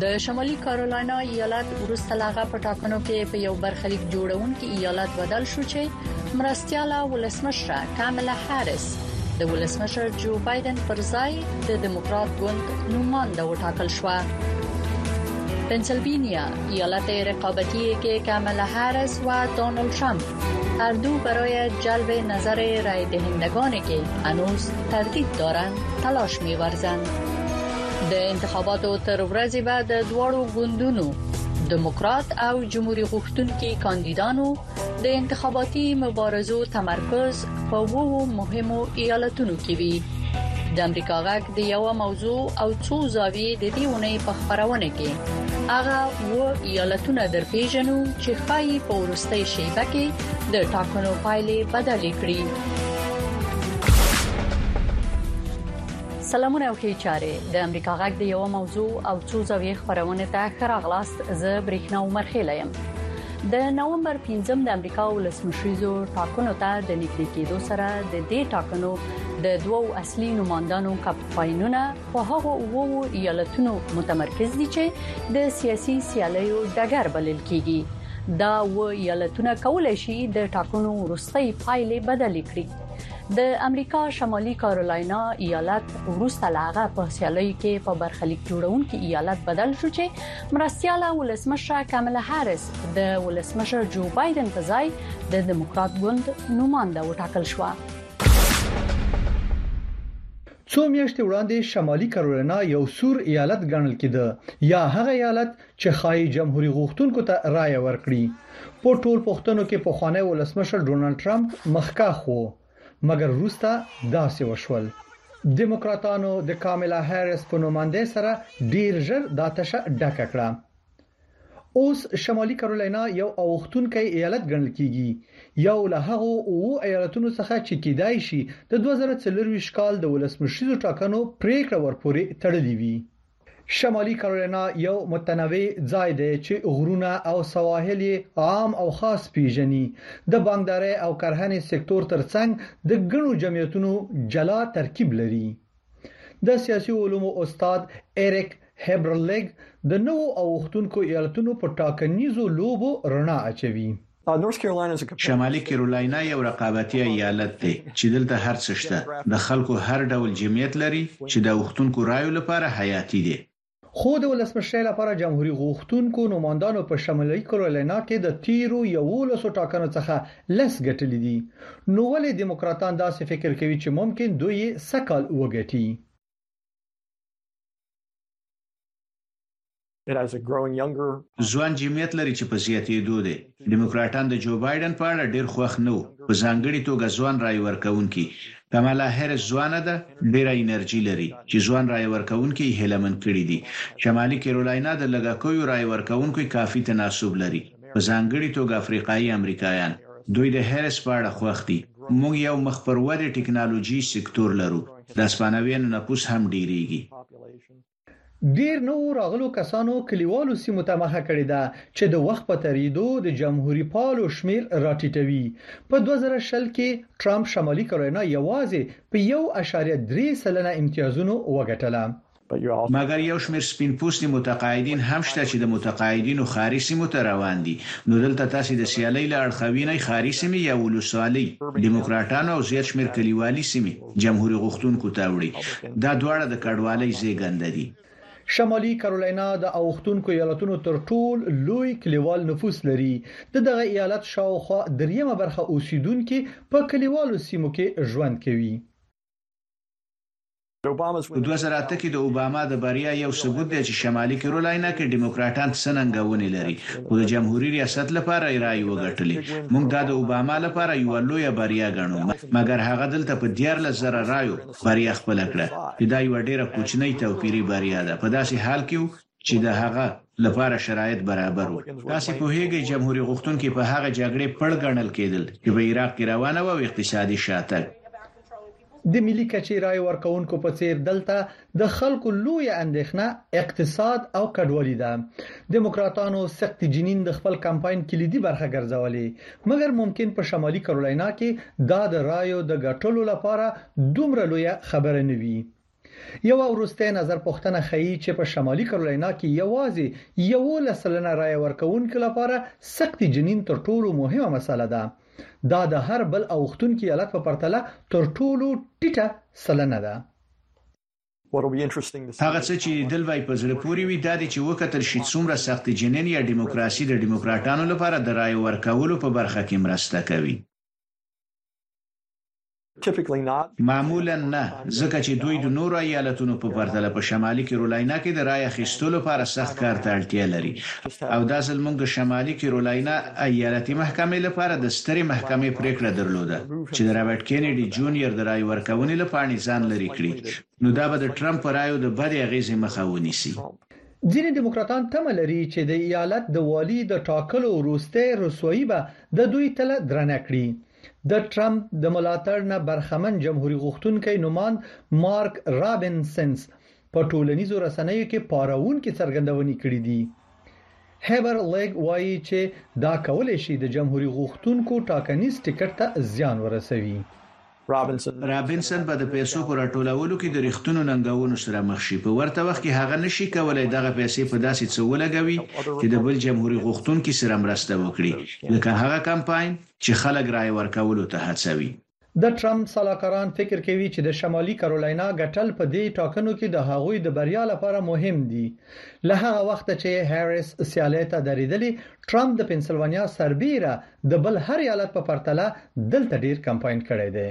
د شمالي کارولاینا ایالت وروسته لاغه په ټاکنو کې په یو برخلیک جوړونکي ایالت بدل شو چې مرستياله ولسمشره کاملا هاریس د ولسمشر جو بایدن پر ځای د دموکرات ګوند نوماند وټاکل شو. پنسیلوانیا ایالت رقابتی که کاملا هاریس و دونالد ترامپ هر دو برای جلب نظر رای دهندگانی که هنوز تردید دارند تلاش می‌ورزند. د انتخاباتو تر ورځې بعد د دواړو ګوندونو دموکرات او جمهوریت غوښتونکي کاندیدانو د انتخاباتي مبارزو تمرکز په وو مهمو ایالتونو کې وی. د امریکا غږ د یو موضوع او څو زاویې د دې ونې په خبرونه کې هغه وو ایالتونه درپیژنو چې خای په ورستۍ شیبه کې د ټاکنو پایلې بدلې کړې. سلامونه او ښه چاره د امریکا غږ د یو موضوع او څو زاویې خبرونه ته خراغلاست. زه برېښنا عمر خیلایم. د نومبر 15 د امریکا ولسمشریزو ټاکنو ته د نږدې کېدو سره د دې ټاکنو د دوو اصلي نوماندانو کمپاینونه په هغه وو ایالتونو متمرکز دي چې د سیاسي سیالیو ډګر بلل کیږي. دا وو ایالتونه کولای شي د ټاکنو وروستۍ پایلې بدلې کړي. د امریکا شمالي کارولاینا ایالت وروسته لاغه په سیالۍ کې په برخلیک جوړونکي ایالت بدل شو چې مرستياله ولسمشره کاملا هاریس د ولسمشر جو بایدن په ځای د دموکرات ګوند نوماند وټاکل شو. څو میاشتې وړاندې شمالي کارولاینا یو سور ایالت ګڼل کېده یا هغه ایالت چې خای جمهوریت غوښتونکو ته رائے ورکړي. په ټول پښتنو کې په خوانی ولسمشر ډونالد ترامپ مخکښ وو مګر روستا داسې وشول. دیموکراتانو د کاملا هاریس په نوماندۍ سره ډیر ژر د آتشه ډکه کړه. اوس شمالي کارولاینا یو اوختونکي ایالت ګڼل کیږي. یو له هغه او ایالتونو څخه چې کېدای شي د 2024 کال د ولسمشریزو ټاکنو پریکړه ورپورې تړلې وي. شمالي کارولاینا یو متنوع ځای دی چې غرونه او سواحل عام او خاص پیژني. د بانکداري او کرهنې سکتور ترڅنګ د ګڼو جمعیتونو جلا ترکیب لري. د سیاسي علومو استاد ایریک هبرلګ د نو اوختونکو ایالتونو په ټاکنیزو لوبو رڼا اچوي. شمالي کارولاینا یو رقابتي ایالت دی چې دلته هر څه شته. د خلکو هر ډول جمعیت لري چې د اوختونکو رایو لپاره حیاتي دی. خو د ولسمشر لپاره جمهوریت غوښتونکو نوماندانو په شمالي کارولاینا کې د تیرو یو لسو ټاکنو څخه لس ګټلې دي. نو ولې دیموکراتان داسې فکر کوي چې ممکن دوی سکهال وګټي؟ ځوان جمعیت لري چې په زیاتېدو دي. دیموکراتان د جو بایدن په اړه ډیر خوښ نه وو، په ځانګړي توګه ځوان رای ورکوونکي. کاملا هاریس ځوان ده، ډیره انرژي لري چې ځوان رای ورکوونکي هیلمن کړي دي. شمالي کارولاینا د لګاکوي رای ورکوونکو کافي تناسب لري، په ځانګړي توګه افریقایي امریکایان. دوی د هاریس په اړه خوښ دي. موږ یو مخ پر ودې ټکنالوژي سکتور لرو. د اسپانویانو نفوس هم ډیریږي. ډیر نو راغلو کسانو کلیوالو سیمو ته مخه کړې ده چې د وخت په تریدو د جمهوریت پالو شمیر راټیټوي. په 2020 کې ترامپ شمالي کارولاینا یوازې په 1.3% امتیازونو وګټله. مګر یو شمیر سپین پوستي متقاعدین هم شته چې د متقاعدینو خاري سیمو ته روان دي. نو دلته تاسو د سیالۍ لړ خوینې خاري سیمې یا ولسوالۍ دیموکراتانو او زیات شمیر کلیوالي سیمې جمهوریت غوښتونکو ته وړي. دا دواړه د کډوالۍ زیږنده دي. شمالي کارولاینا د اوختونکو ایالتونو تر ټول لوی کلیوال نفوس لري. دغه ایالت شاوخوا دریمه برخه اوسیدونکو په کلیوالو سیمو کې ژوند کوي. په 2008 کې د اوباما د بریا یو ثبوت دی چې شمالي کارولاینا کې دیموکراتان څنګهونه لري او د جمهوریت ریاست لپاره رای وګټلې. موږ دا د اوباما لپاره یو لوی بریا ګڼو، مګر هغه دلته په 14,000 رایو بریا خپل کړه. دا یو ډیره کوچنی توپیری بریا ده په داسې حال کې چې د هغه لپاره شرایط برابر وو. تاسو په هیګي جمهوریت غوښتونکو په هغه جګړې پړ ګڼل کېدل چې په عراق کې روانه و او اقتصادي شاتګ. د ملي کچې رای ورکوونکو په څیر دلته د خلکو لوی اندېښنه اقتصاد او کډوالي ده. دیموکراتانو سخت جنین د خپل کمپاین کلیدي برخه ګرځولې، مګر ممکن په شمالي کارولاینا کې دا د رایو د ګټلو لپاره دومره لوی خبره نه وي. یو وروسته نظر پوښتنه ښیي چې په شمالي کارولینا کې یوازې 11% رای ورکوونکو لپاره سخت جنین تر ټولو مهمه مسله ده. دا د هر بل اوختونکو ایالت په پرتله تر ټولو ټیټه سلنه ده. هغه څه چې دلوي په زړه پوري وي دا چې وکتل شي څومره سخت جنین یا دیموکراسي د دیموکراتانو لپاره د رای ورکولو په برخه کې مرسته کوي. معمولا نه، ځکه چې دوی د نورو ایالتونو په پرتله په شمالي کیرولینا کې د رای اخیستلو لپاره سخت کار ته اړتیا لري او دا ځل موږ د شمالي کیرولینا ایالتي محکمې لپاره د سترې محکمې پریکړه درلوده چې د رابرټ کینیډي جونیور د رای ورکونې لپاره ځان لري کړی، نو دا به د ټرمپ رایو د بد اغیزې مخه ونیسي. ځینې دیموکراتان تمه لري چې د ایالت د والي د ټاکلو وروسته رسوایی به د دوی تله درنه کړي. د ټرمپ د ملاتړ نه برخمن جمهوریت غوښتونکي نومان مارک رابینسنس په ټولنیزو رسنیو کې پاراونکي څرګندونې کړې دي. هیبر لیګ وایي چې دا کولای شي د جمهوریت غوښتونکو ټاکنیز ټیکټ ته زیان ورسوي. رابینسن په د پیسو پر ټولولو کې د ریښتونو ننګونو سره مخ شي. په ورته وخت کې هغه نشي کولای دغه پیسې په داسې څه ولګوي چې د بل جمهوریت غوښتونکو سره مرسته وکړي، لکه هغه کمپاین چې خلک رای ورکولو ته هڅوي. د ټرمپ سلاکاران فکر کوي چې د شمالي کارولینا ګټل په دې ټاکنو کې د هغوی د بریا لپاره مهم دي. له هغه وخت چې هاریس سیالي ته درېدلې، ټرمپ د پنسلوانیا سربیره د بل هر ایالت په پرتله دلته ډیر کمپاین کړی دی.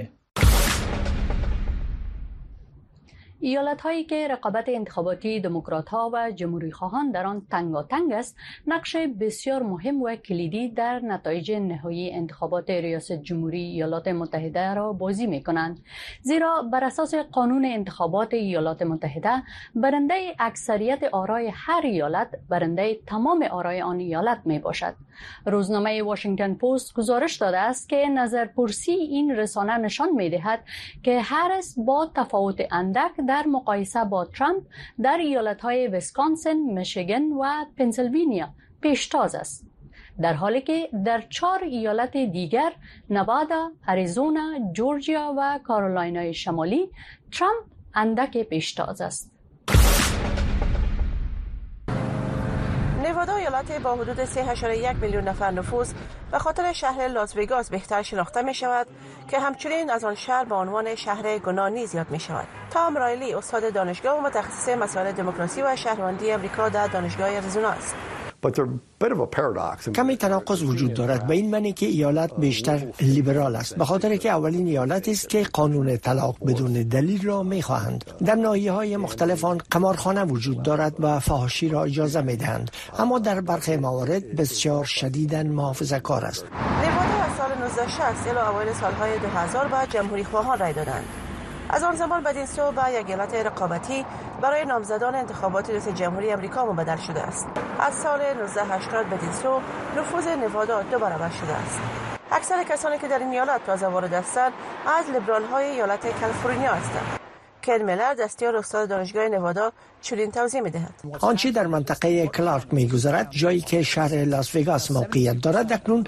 ایالت‌هایی که رقابت انتخاباتی دموکرات‌ها و جمهوری‌خواهان در آن تنگاتنگ است، نقش بسیار مهم و کلیدی در نتایج نهایی انتخابات ریاست جمهوری ایالات متحده را بازی می‌کنند. زیرا بر اساس قانون انتخابات ایالات متحده، برنده اکثریت آرای هر ایالت برنده تمام آرای آن ایالت میباشد. روزنامه واشنگتن پست گزارش داده است که نظرپرسی این رسانه نشان می‌دهد که هاریس با تفاوت اندک در مقایسه با ترامپ در ایالت‌های ویسکانسین، میشیگان و پنسیلوانیا پیشتاز است، در حالی که در 4 ایالت دیگر نوادا، اریزونا، جورجیا و کارولینای شمالی ترامپ اندک پیشتاز است. نوادا ایالت با حدود 3.1 میلیون نفر نفوذ به خاطر شهر لاس وگاس بهتر شناخته می شود که همچنین از آن شهر به عنوان شهر گناهی یاد می شود. تام رایلی استاد دانشگاه و متخصص مسائل دموکراسی و شهروندی امریکا در دانشگاه اریزونا است. کمی تناقض وجود دارد به این معنی که ایالت بیشتر لیبرال است، به خاطر که اولین ایالتی است که قانون طلاق بدون دلیل را می‌خواهند. در ناحیه‌های مختلف آن قمارخانه وجود دارد و فحاشی را اجازه می‌دهند، اما در برخی موارد بسیار شدیداً محافظه‌کار است. نوادا از سال 1960 الی اوایل سال‌های 2000 به جمهوری‌خواهان رای دادند. از آن زمان بدین سو به یک ایالت رقابتی برای نامزدان انتخابات ریاست جمهوری آمریکا مبدل شده است. از سال 1980 بدین سو نفوذ نوادا 2 برابر شده است. اکثر کسانی که در این ایالت تازه وارد هستند از لیبرال‌های ایالت کالیفرنیا هستند. کن میلر دستیار استاد دانشگاه نوادا چنین توضیح می‌دهد. آنچه در منطقه کلارک می‌گذرد، جایی که شهر لاس وگاس موقعیت دارد، اکنون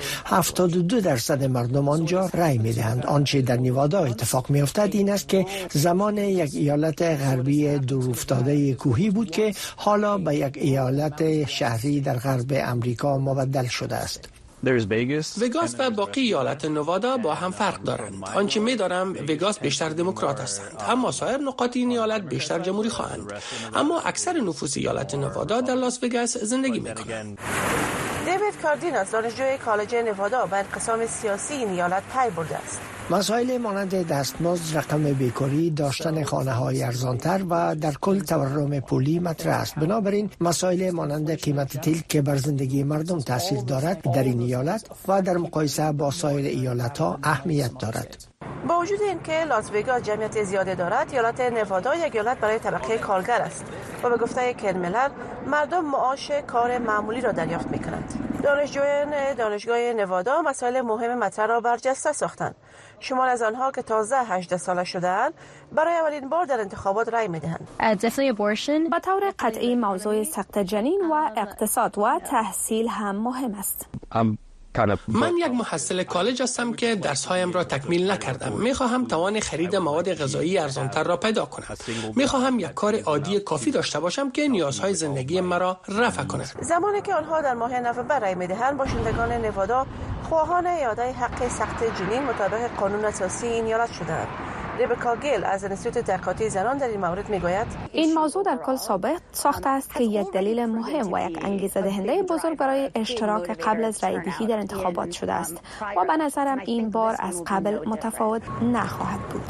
72% مردم آنجا رای می‌دهند. آنچه در نوادا اتفاق می‌افتد این است که زمان یک ایالت غربی دورافتاده کوهی بود که حالا به یک ایالت شهری در غرب امریکا مبدل شده است. وگاس و باقی ایالت نوادا با هم فرق دارند. آنچه می‌دانم وگاس بیشتر دموکرات هستند، اما سایر نقاط این ایالت بیشتر جمهوری خواهند. اما اکثر نفوس ایالت نوادا در لاس وگاس زندگی می‌کنند. دیوید کاردیناس دانشجوی کالج نوادا به انقسام سیاسی این ایالت پی برده است. مسائل مانند دستمزد، رقم بیکاری، داشتن خانه‌های ارزانتر و در کل تورم پولی مطرح است. بنابراین مسائل مانند قیمت تیل که بر زندگی مردم تاثیر دارد در این ایالت و در مقایسه با سایر ایالت‌ها اهمیت دارد. با وجود اینکه لاس وگاس جمعیت زیادی دارد، ایالت نوادا یک ایالت برای طبقه کارگر است و به گفته کن میلر مردم معاش کار معمولی را دریافت می‌کنند. دانشجویان دانشگاه نوادا مسائل مهم مطرح را برجسته ساختند. شمار از آنها که تازه 18 ساله شده‌اند برای اولین بار در انتخابات رای می‌دهند. به طور قطعی موضوع سقط جنین و اقتصاد و تحصیل هم مهم است. من یک محصل کالج هستم که درس‌هایم را تکمیل نکردم. می‌خواهم توان خرید مواد غذایی ارزان‌تر را پیدا کنم. می‌خواهم یک کار عادی کافی داشته باشم که نیازهای زندگی مرا رفع کند. زمانی که آنها در ماه نوامبر رای می‌دهند، باشندگان نوادا خواهان اعاده حق سقط جنین مطابق قانون اساسی این ایالت شدند. ربکا گیل از انستیتوت تحقیقاتی زنان در این مورد میگوید این موضوع در کل ثابت ساخته است که یک دلیل مهم و یک انگیزه دهنده بزرگ برای اشتراک قبل از رای دهی در انتخابات شده است و به نظرم این بار از قبل متفاوت نخواهد بود.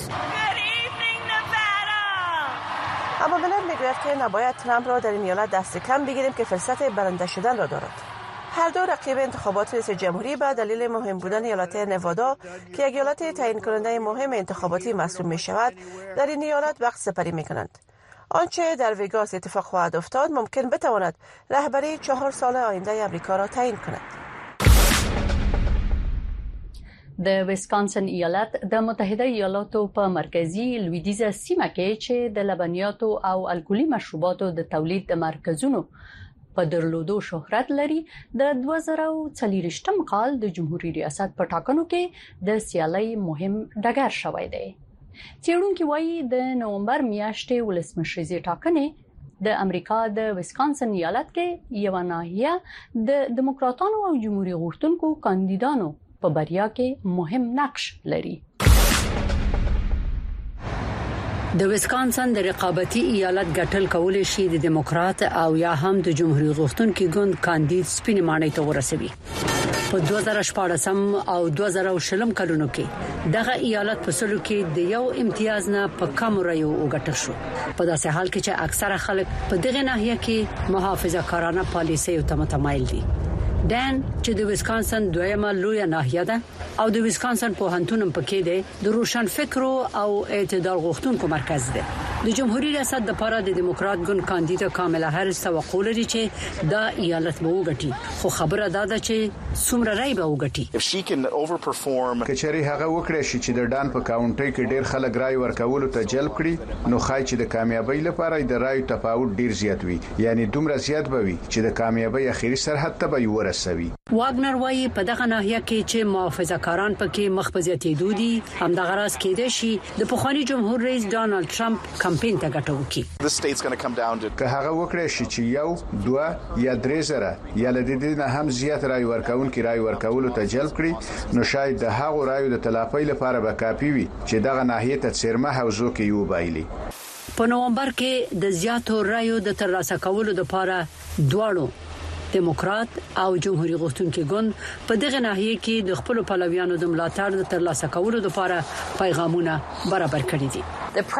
اما بلند میگوید که نباید ترامپ را در این ایالت دست کم بگیریم که فرصت برنده شدن را دارد. هر دو رقیب انتخابات ریاست جمهوری به دلیل مهم بودن ایالت نوادا که یک ایالت تعیین کننده مهم انتخاباتی محسوب می شود در این ایالت وقت سپری می کنند. آنچه در وگاس اتفاق خواهد افتاد ممکن بتواند رهبری 4 سال آینده امریکا را تعیین کند. د ویسکانسن ایالت د متحده ایالاتو په مرکزی لویدیزه سیمه کې چې د لبنیاتو او الکولي مشروباتو د تولید د مرکزونو په درلودو شهرت لري، د 2040 کال د جمهوریت ریاست په ټاکنو کې د سیالۍ مهم ډګر شوی دی. څېړونکو وایي د نومبر میاشتې ولسمشریزي ټاکنې د امریکا د ویسکانسن ایالت کې یو ناحیه د دموکراتانو او جمهوریت غوښتونکو کاندیدانو په بریا کې مهم نقش لري. د ویسکانسن د رقابتي ایالت ګټل کولای شي د دموکرات او یا هم د جمهوریت غوښتونکو ګوند کاندید سپینې ماڼۍ ته ورسوي. په 2014 او 2020 کلونو کې دغه ایالت په سلو کې د یو امتیاز نه په کم رایو وګټل شو. په داسې حال کې چې اکثره خلک په دغه ناحیه کې محافظه‌کارانه پالیسۍ ته متمایل دي. دان چې د ویسکانسن دویمه لویه ناحیه ده او د ویسکانسن پوهنتون پکې دی، د روشن فکرو او اعتدال غوښتونکو مرکز دی. د جمهوریت ریاست لپاره د دموکرات ګوند کاندید کاملا هریس توقع لري چې دا ایالت به وګټي، خو خبره دا ده چې څومره رای به وګټي. کچري هغه وکړي چې د ډان په کاونټي کې ډیر خلک رای ورکولو ته جلب کړي، نو خای چې د کامیابی لپاره د رای تفاوت ډیر زیات وي، یعنی دومره زیات به وي چې د کامیابی اخیری سرحد ته به ورسوي. واګنر وایي په دغه ناحیه کې چې محافظه‌کاران پکې مخبزيتي دودي همدغه راز کېده شي د پخوانی جمهور رئیس ډانلډ ټرمپ کمپاین ته ګټه وکړي. که هغه وکړي چې یو 2 یا 3 زره یا لدې نه هم زیات رای ورکونکي رای ورکولو ته جلب کړي، نو شاید د هغو رایو د تلافۍ لپاره به کافي وي چې دغه ناحیه ته څرمه حوزو کې یو بایلي. په نومبر کې د زیاتو رایو د ترلاسه کولو لپاره دواړو دموکرات او جمهوریت غوښتونکي ګوند په دغه ناحیه کې د خپل پلویانو د ملاتړ د ترلاسه کولو لپاره پیغامونه برابر کړي دي.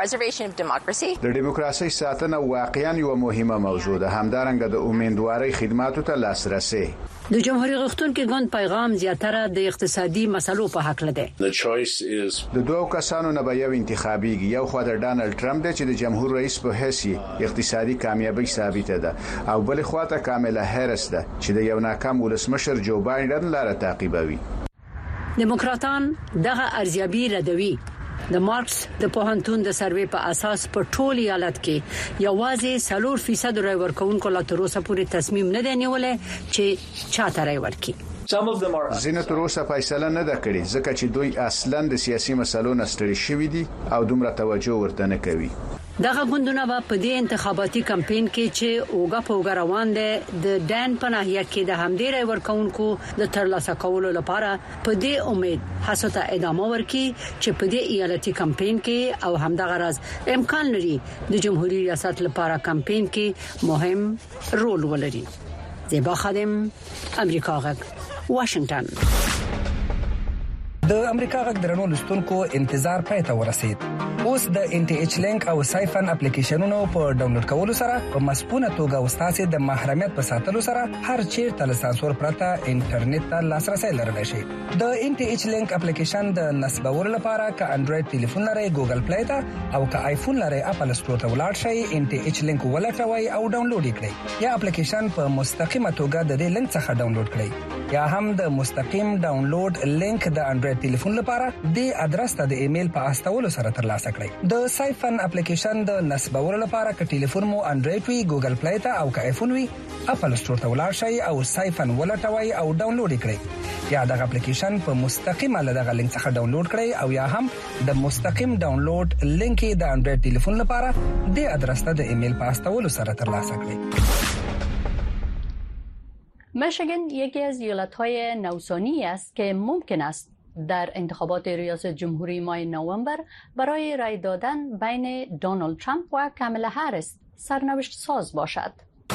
د دیموکراسي ساتنه واقعا یو مهمه موضوع ده، همدارنګه د امیدوارۍ خدماتو ته لاسرسي. د جمهوریت غوښتونکي ګوند پیغام زیاتره د اقتصادي مسلو په حق لده. د دوه کسانو نه به یو انتخابي یو خو د ډانلډ ټرمپ دی چې د جمهور رئیس په حیثیت اقتصادي کامیابی ثابته ده، او بل خو ته کاملا هریس ده چې د یو ناکام ولسمشر جو بایدن لاره تعقیبوي. دموکراتان دغه ارزیابي ردوي. د مارکس د پوهنتون د سروې په اساس په ټول ایالت کې یوازې 4% رای ورکوونکو لا تر اوسه پورې تصمیم نه دی نیولې چې چاته رای ورکړي. زینه تر اوسه فیصله نه ده کړې ځکه چې دوی اصلاً د سیاسي مسلو نه ستړي شوي دي او دومره توجه ورته نه کوي. دغه غوندونه په دې انتخاباتي کمپاین کې چې اوګه په اوګه روان دي د ډان په ناحیه کې د همدې رای ورکوونکو د ترلاسه کولو لپاره په دې امید هڅه ته ادامه ورکړي چې په دې ایالتي کمپاین کې او همدغه راز امکان لري د جمهوریت ریاست لپاره کمپاین کې مهم رول ولري. زیبا خادم، امریکا غږ، واشنگټن. د امریکا غږ درنو لستونکو انتظار پای ته ورسید. اوس د ان ټي ایچ لینک او سایفن اپلیکیشنونو په ډاونلوډ کولو سره په مسپونه توګه وستاسو د محرمیت په ساتلو سره هر چیرته له سانسور پرته انټرنیټ ته لاسرسي لرلی شئ. د ان ټي ایچ لینک اپلیکیشن د نصبولو لپاره ک انډراید ټلیفون لرئ ګوګل پلی ته او ک آیفون لرئ اپل سٹور ته ولاړ شئ، ان ټي ایچ لینک ولټوئ او ډاونلوډ کړئ، یا اپلیکیشن په مستقیمه توګه د دې لینک څخه ډاونلوډ کړئ، یا هم د مستقیم ډاونلوډ لینک د انډراید ټلیفون لپاره د ادرس ته د ایمیل په استولو سره ترلاسه کړئ. د سایفن اپلیکیشن د نصبولو لپاره ک ټلیفون مو انډراید وي، ګوګل پلی ته او ک آیفون وي اپل سٹور ته ولاړ شئ او سایفن ولټوئ او ډاونلوډ کړئ. یا دغه اپلیکیشن په مستقیمه له دغه لینک څخه ډاونلوډ کړئ او یا هم د مستقیم ډاونلوډ لینک د انډراید ټلیفون لپاره د ادرس ته د ایمیل په استولو سره ترلاسه کړئ. میشیگان یکی از ایالت‌های نوسانی است که ممکن است در انتخابات ریاست جمهوری ماه نوامبر برای رای دادن بین دونالد ترامپ و کامالا هریس سرنوشت ساز باشد.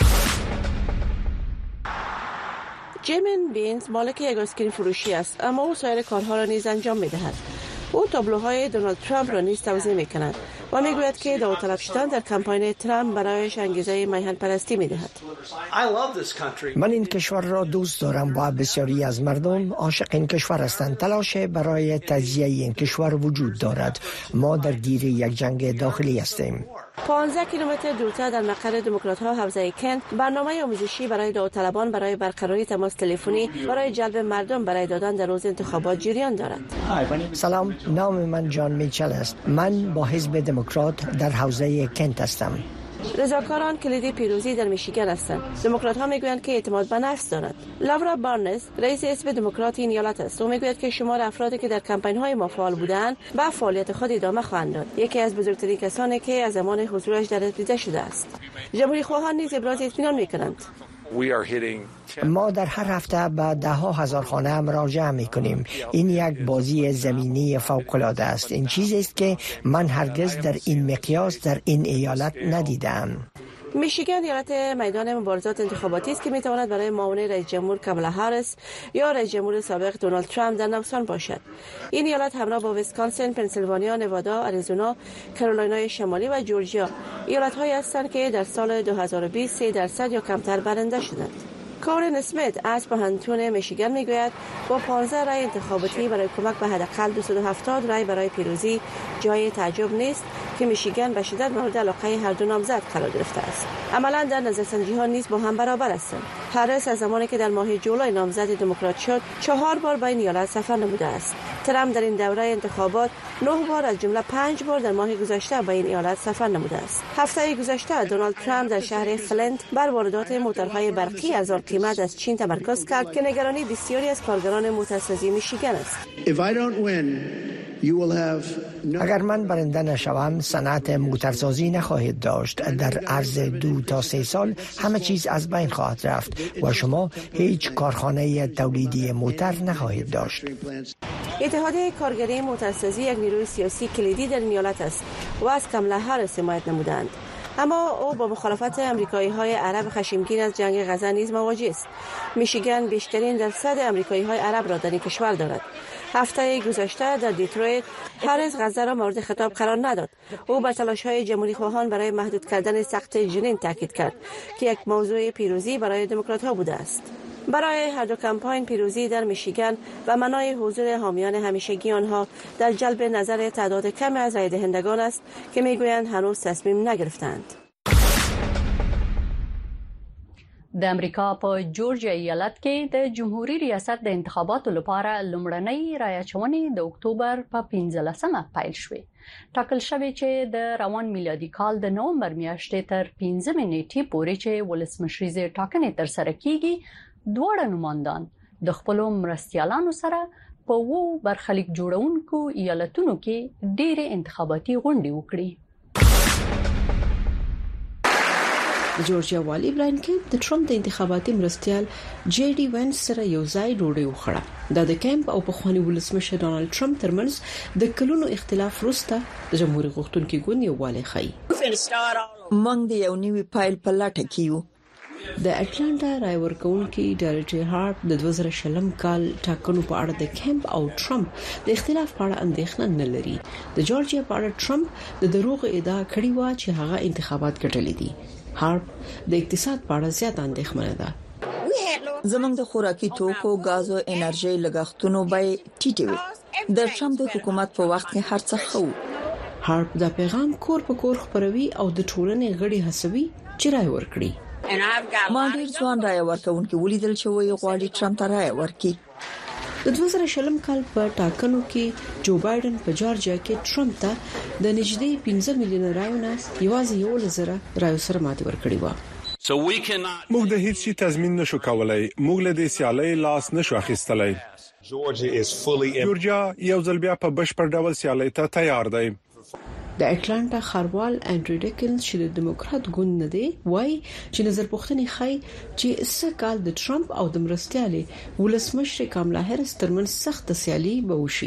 جیمین بینز مالک یک آیسکریم فروشی است، اما او سایر کارها را نیز انجام می‌دهد. او تابلوهای دونالد ترامپ را نیز توزیع می‌کند و میگوید که داوطلب شدن در کمپاین ترامپ برایش انگیزه میهن پرستی می‌دهد. من این کشور را دوست دارم و بسیاری از مردم عاشق این کشور هستند. تلاش برای تجزیه این کشور وجود دارد. ما در گیر یک جنگ داخلی هستیم. 15 کیلومتر دورتر در مقر دموکرات‌ها حوزه کنت برنامه آموزشی برای داوطلبان برای برقراری تماس تلفنی برای جلب مردم برای دادن در روز انتخابات جریان دارد. سلام، نام من جان میچل است. من با حزب دموکرات در حوزه کنت هستم. رضاکاران کلیدی پیروزی در میشیگان هستند. دموکرات‌ها میگویند که اعتماد به نفس دارد. لورا بارنز رئیس حزب دموکرات این ایالت است. او میگوید که شمار افرادی که در کمپین‌های ما فعال بودند به فعالیت خود ادامه خواهند داد. یکی از بزرگترین کسانی که از زمان حضورش در حزب دیده شده است. جمهوری‌خواهان نیز ابراز اطمینان می‌کنند. ما در هر هفته به ده ها هزار خانه مراجعه می‌کنیم. این یک بازی زمینی فوق‌العاده است. این چیزی است که من هرگز در این مقیاس در این ایالت ندیدم. میشیگان ایالت میدان مبارزات انتخاباتی است که میتواند برای معاون رئیس جمهور کامالا هریس یا رئیس جمهور سابق دونالد ترامپ در نوسان باشد. این ایالت همراه با ویسکانسین، پنسیلوانیا، نوادا، آریزونا، کارولینای شمالی و جورجیا ایالت‌هایی هستند که در سال 2020 3% یا کمتر برنده شدند. کارن اسمیت از پوهنتون میشیگان میگوید با 15 رای انتخاباتی برای کمک به حداقل 270 رای برای پیروزی جای تعجب نیست که میشیگان به شدت مورد علاقه هر دو نامزد قرار گرفته است. عملاً در نظرسنجی‌ها نیز با هم برابر هستند. هریس از زمانی که در ماه جولای نامزد دموکرات شد 4 بار به این ایالت سفر نموده است. ترامپ در این دوره انتخابات 9 بار از جمله 5 بار در ماه گذشته به این ایالت سفر نموده است. هفته گذشته دونالد ترامپ در شهر فلنت بر واردات موتورهای برقی ارزان قیمت از چین تمرکز کرد که نگرانی بسیاری از کارگران موتورسازی میشیگان است. اگر من برنده نشوم صنعت موتورسازی نخواهد داشت. در عرض 2 تا 3 سال همه چیز از بین خواهد رفت و شما هیچ کارخانه تولیدی موتور نخواهید داشت. اتحادیه کارگری موتورسازی یک نیروی سیاسی کلیدی در ایالت است و از کامالا هریس حمایت نمودند. اما او با مخالفت امریکایی‌های عرب خشمگین از جنگ غزه نیز مواجه است. میشیگان بیشترین درصد امریکایی‌های عرب را در این کشور دارد. هفته گذشته در دیترویت هریس غزه را مورد خطاب قرار نداد. او بر تلاش‌های جمهوری‌خواهان برای محدود کردن سقط جنین تاکید کرد که یک موضوع پیروزی برای دموکرات‌ها بوده است. برای هر دو کمپاین پیروزی در میشیگان و منای حضور حامیان همیشگی آنها در جلب نظر تعداد کم از رای دهندگان است که میگویند هنوز تصمیم نگرفتند. د امریکا په جورجیا ایالت کې د جمهوریت ریاست د انتخاباتو لپاره لومړنۍ رایچونې د اکتوبر په 15مه پیل شوې. ټاکل شوی چې د روان میلادي کال د نومبر میاشتې تر 15 نیټې پورې چې ولسمشریزې ټاکنې تر سره کیږي، دواړه نمائندان د خپل مرستیالانو سره په وو برخلیک جوړونکو ایالتونو کې ډېرې انتخاباتي غونډې وکړي. د جورجیا والی براین کیمپ د ټرمپ د انتخاباتي مرستیال جی ډي وینس سره یو ځای ډوډۍ وخوړه. د کیمپ او پخوانی ولسمشر ډونالد ترامپ ترمنځ د کلونو اختلاف وروسته د جمهوریت غوښتونکو ګوند یووالی ښیي. موږ د یو نوي پایل په لټه کې یو. د اټلانټا رای ورکونکي ډارټي هارپ د 2020 کال ټاکنو په اړه د کیمپ او ترامپ د اختلاف په اړه اندېښنه نه لري. د جورجیا په اړه ترامپ د دروغ ادعا کړې و چې هغه انتخابات ګټلې دي. هارپ د اقتصاد په اړه زیات اندېښمنه ده. زمونږ د خوراکي توکو، غاز او انرژي لګښتونو به ټیټې وي. د ترامپ د حکومت په وخت کې هر څه خو. هارپ دا پیغام کور په کور خپروي او د ټولنې غړي هڅوي چې رای ورکړي. ما ډیر ځوان رای ورکونکي ولیدل چې وایي غواړي ترامپ ته رای ورکړي. د 2020 کال په ټاکنو کې جو بایدن په جورجیا کې ترامپ ته د نږدې 15 میلیون رایونو یوازې 1,000 رایو سره ماتې ورکړې و. موږ د هیڅ شي تضمین نشو کولای. موږ له دې سیالۍ لاس نشو اخیستلای. جورجیا یو ځل بیا په بشپړ ډول سیالۍ ته تیار دی. د اټلانټا خاروال انډریو ډیکنز چې د دیموکرات ګوند نه دی وایي چې نظر پوښتنې ښيي چې سکهال د ټرمپ او د مرستيالي ولسمشر کاملا هریس ترمن سخت سیالي به وشي.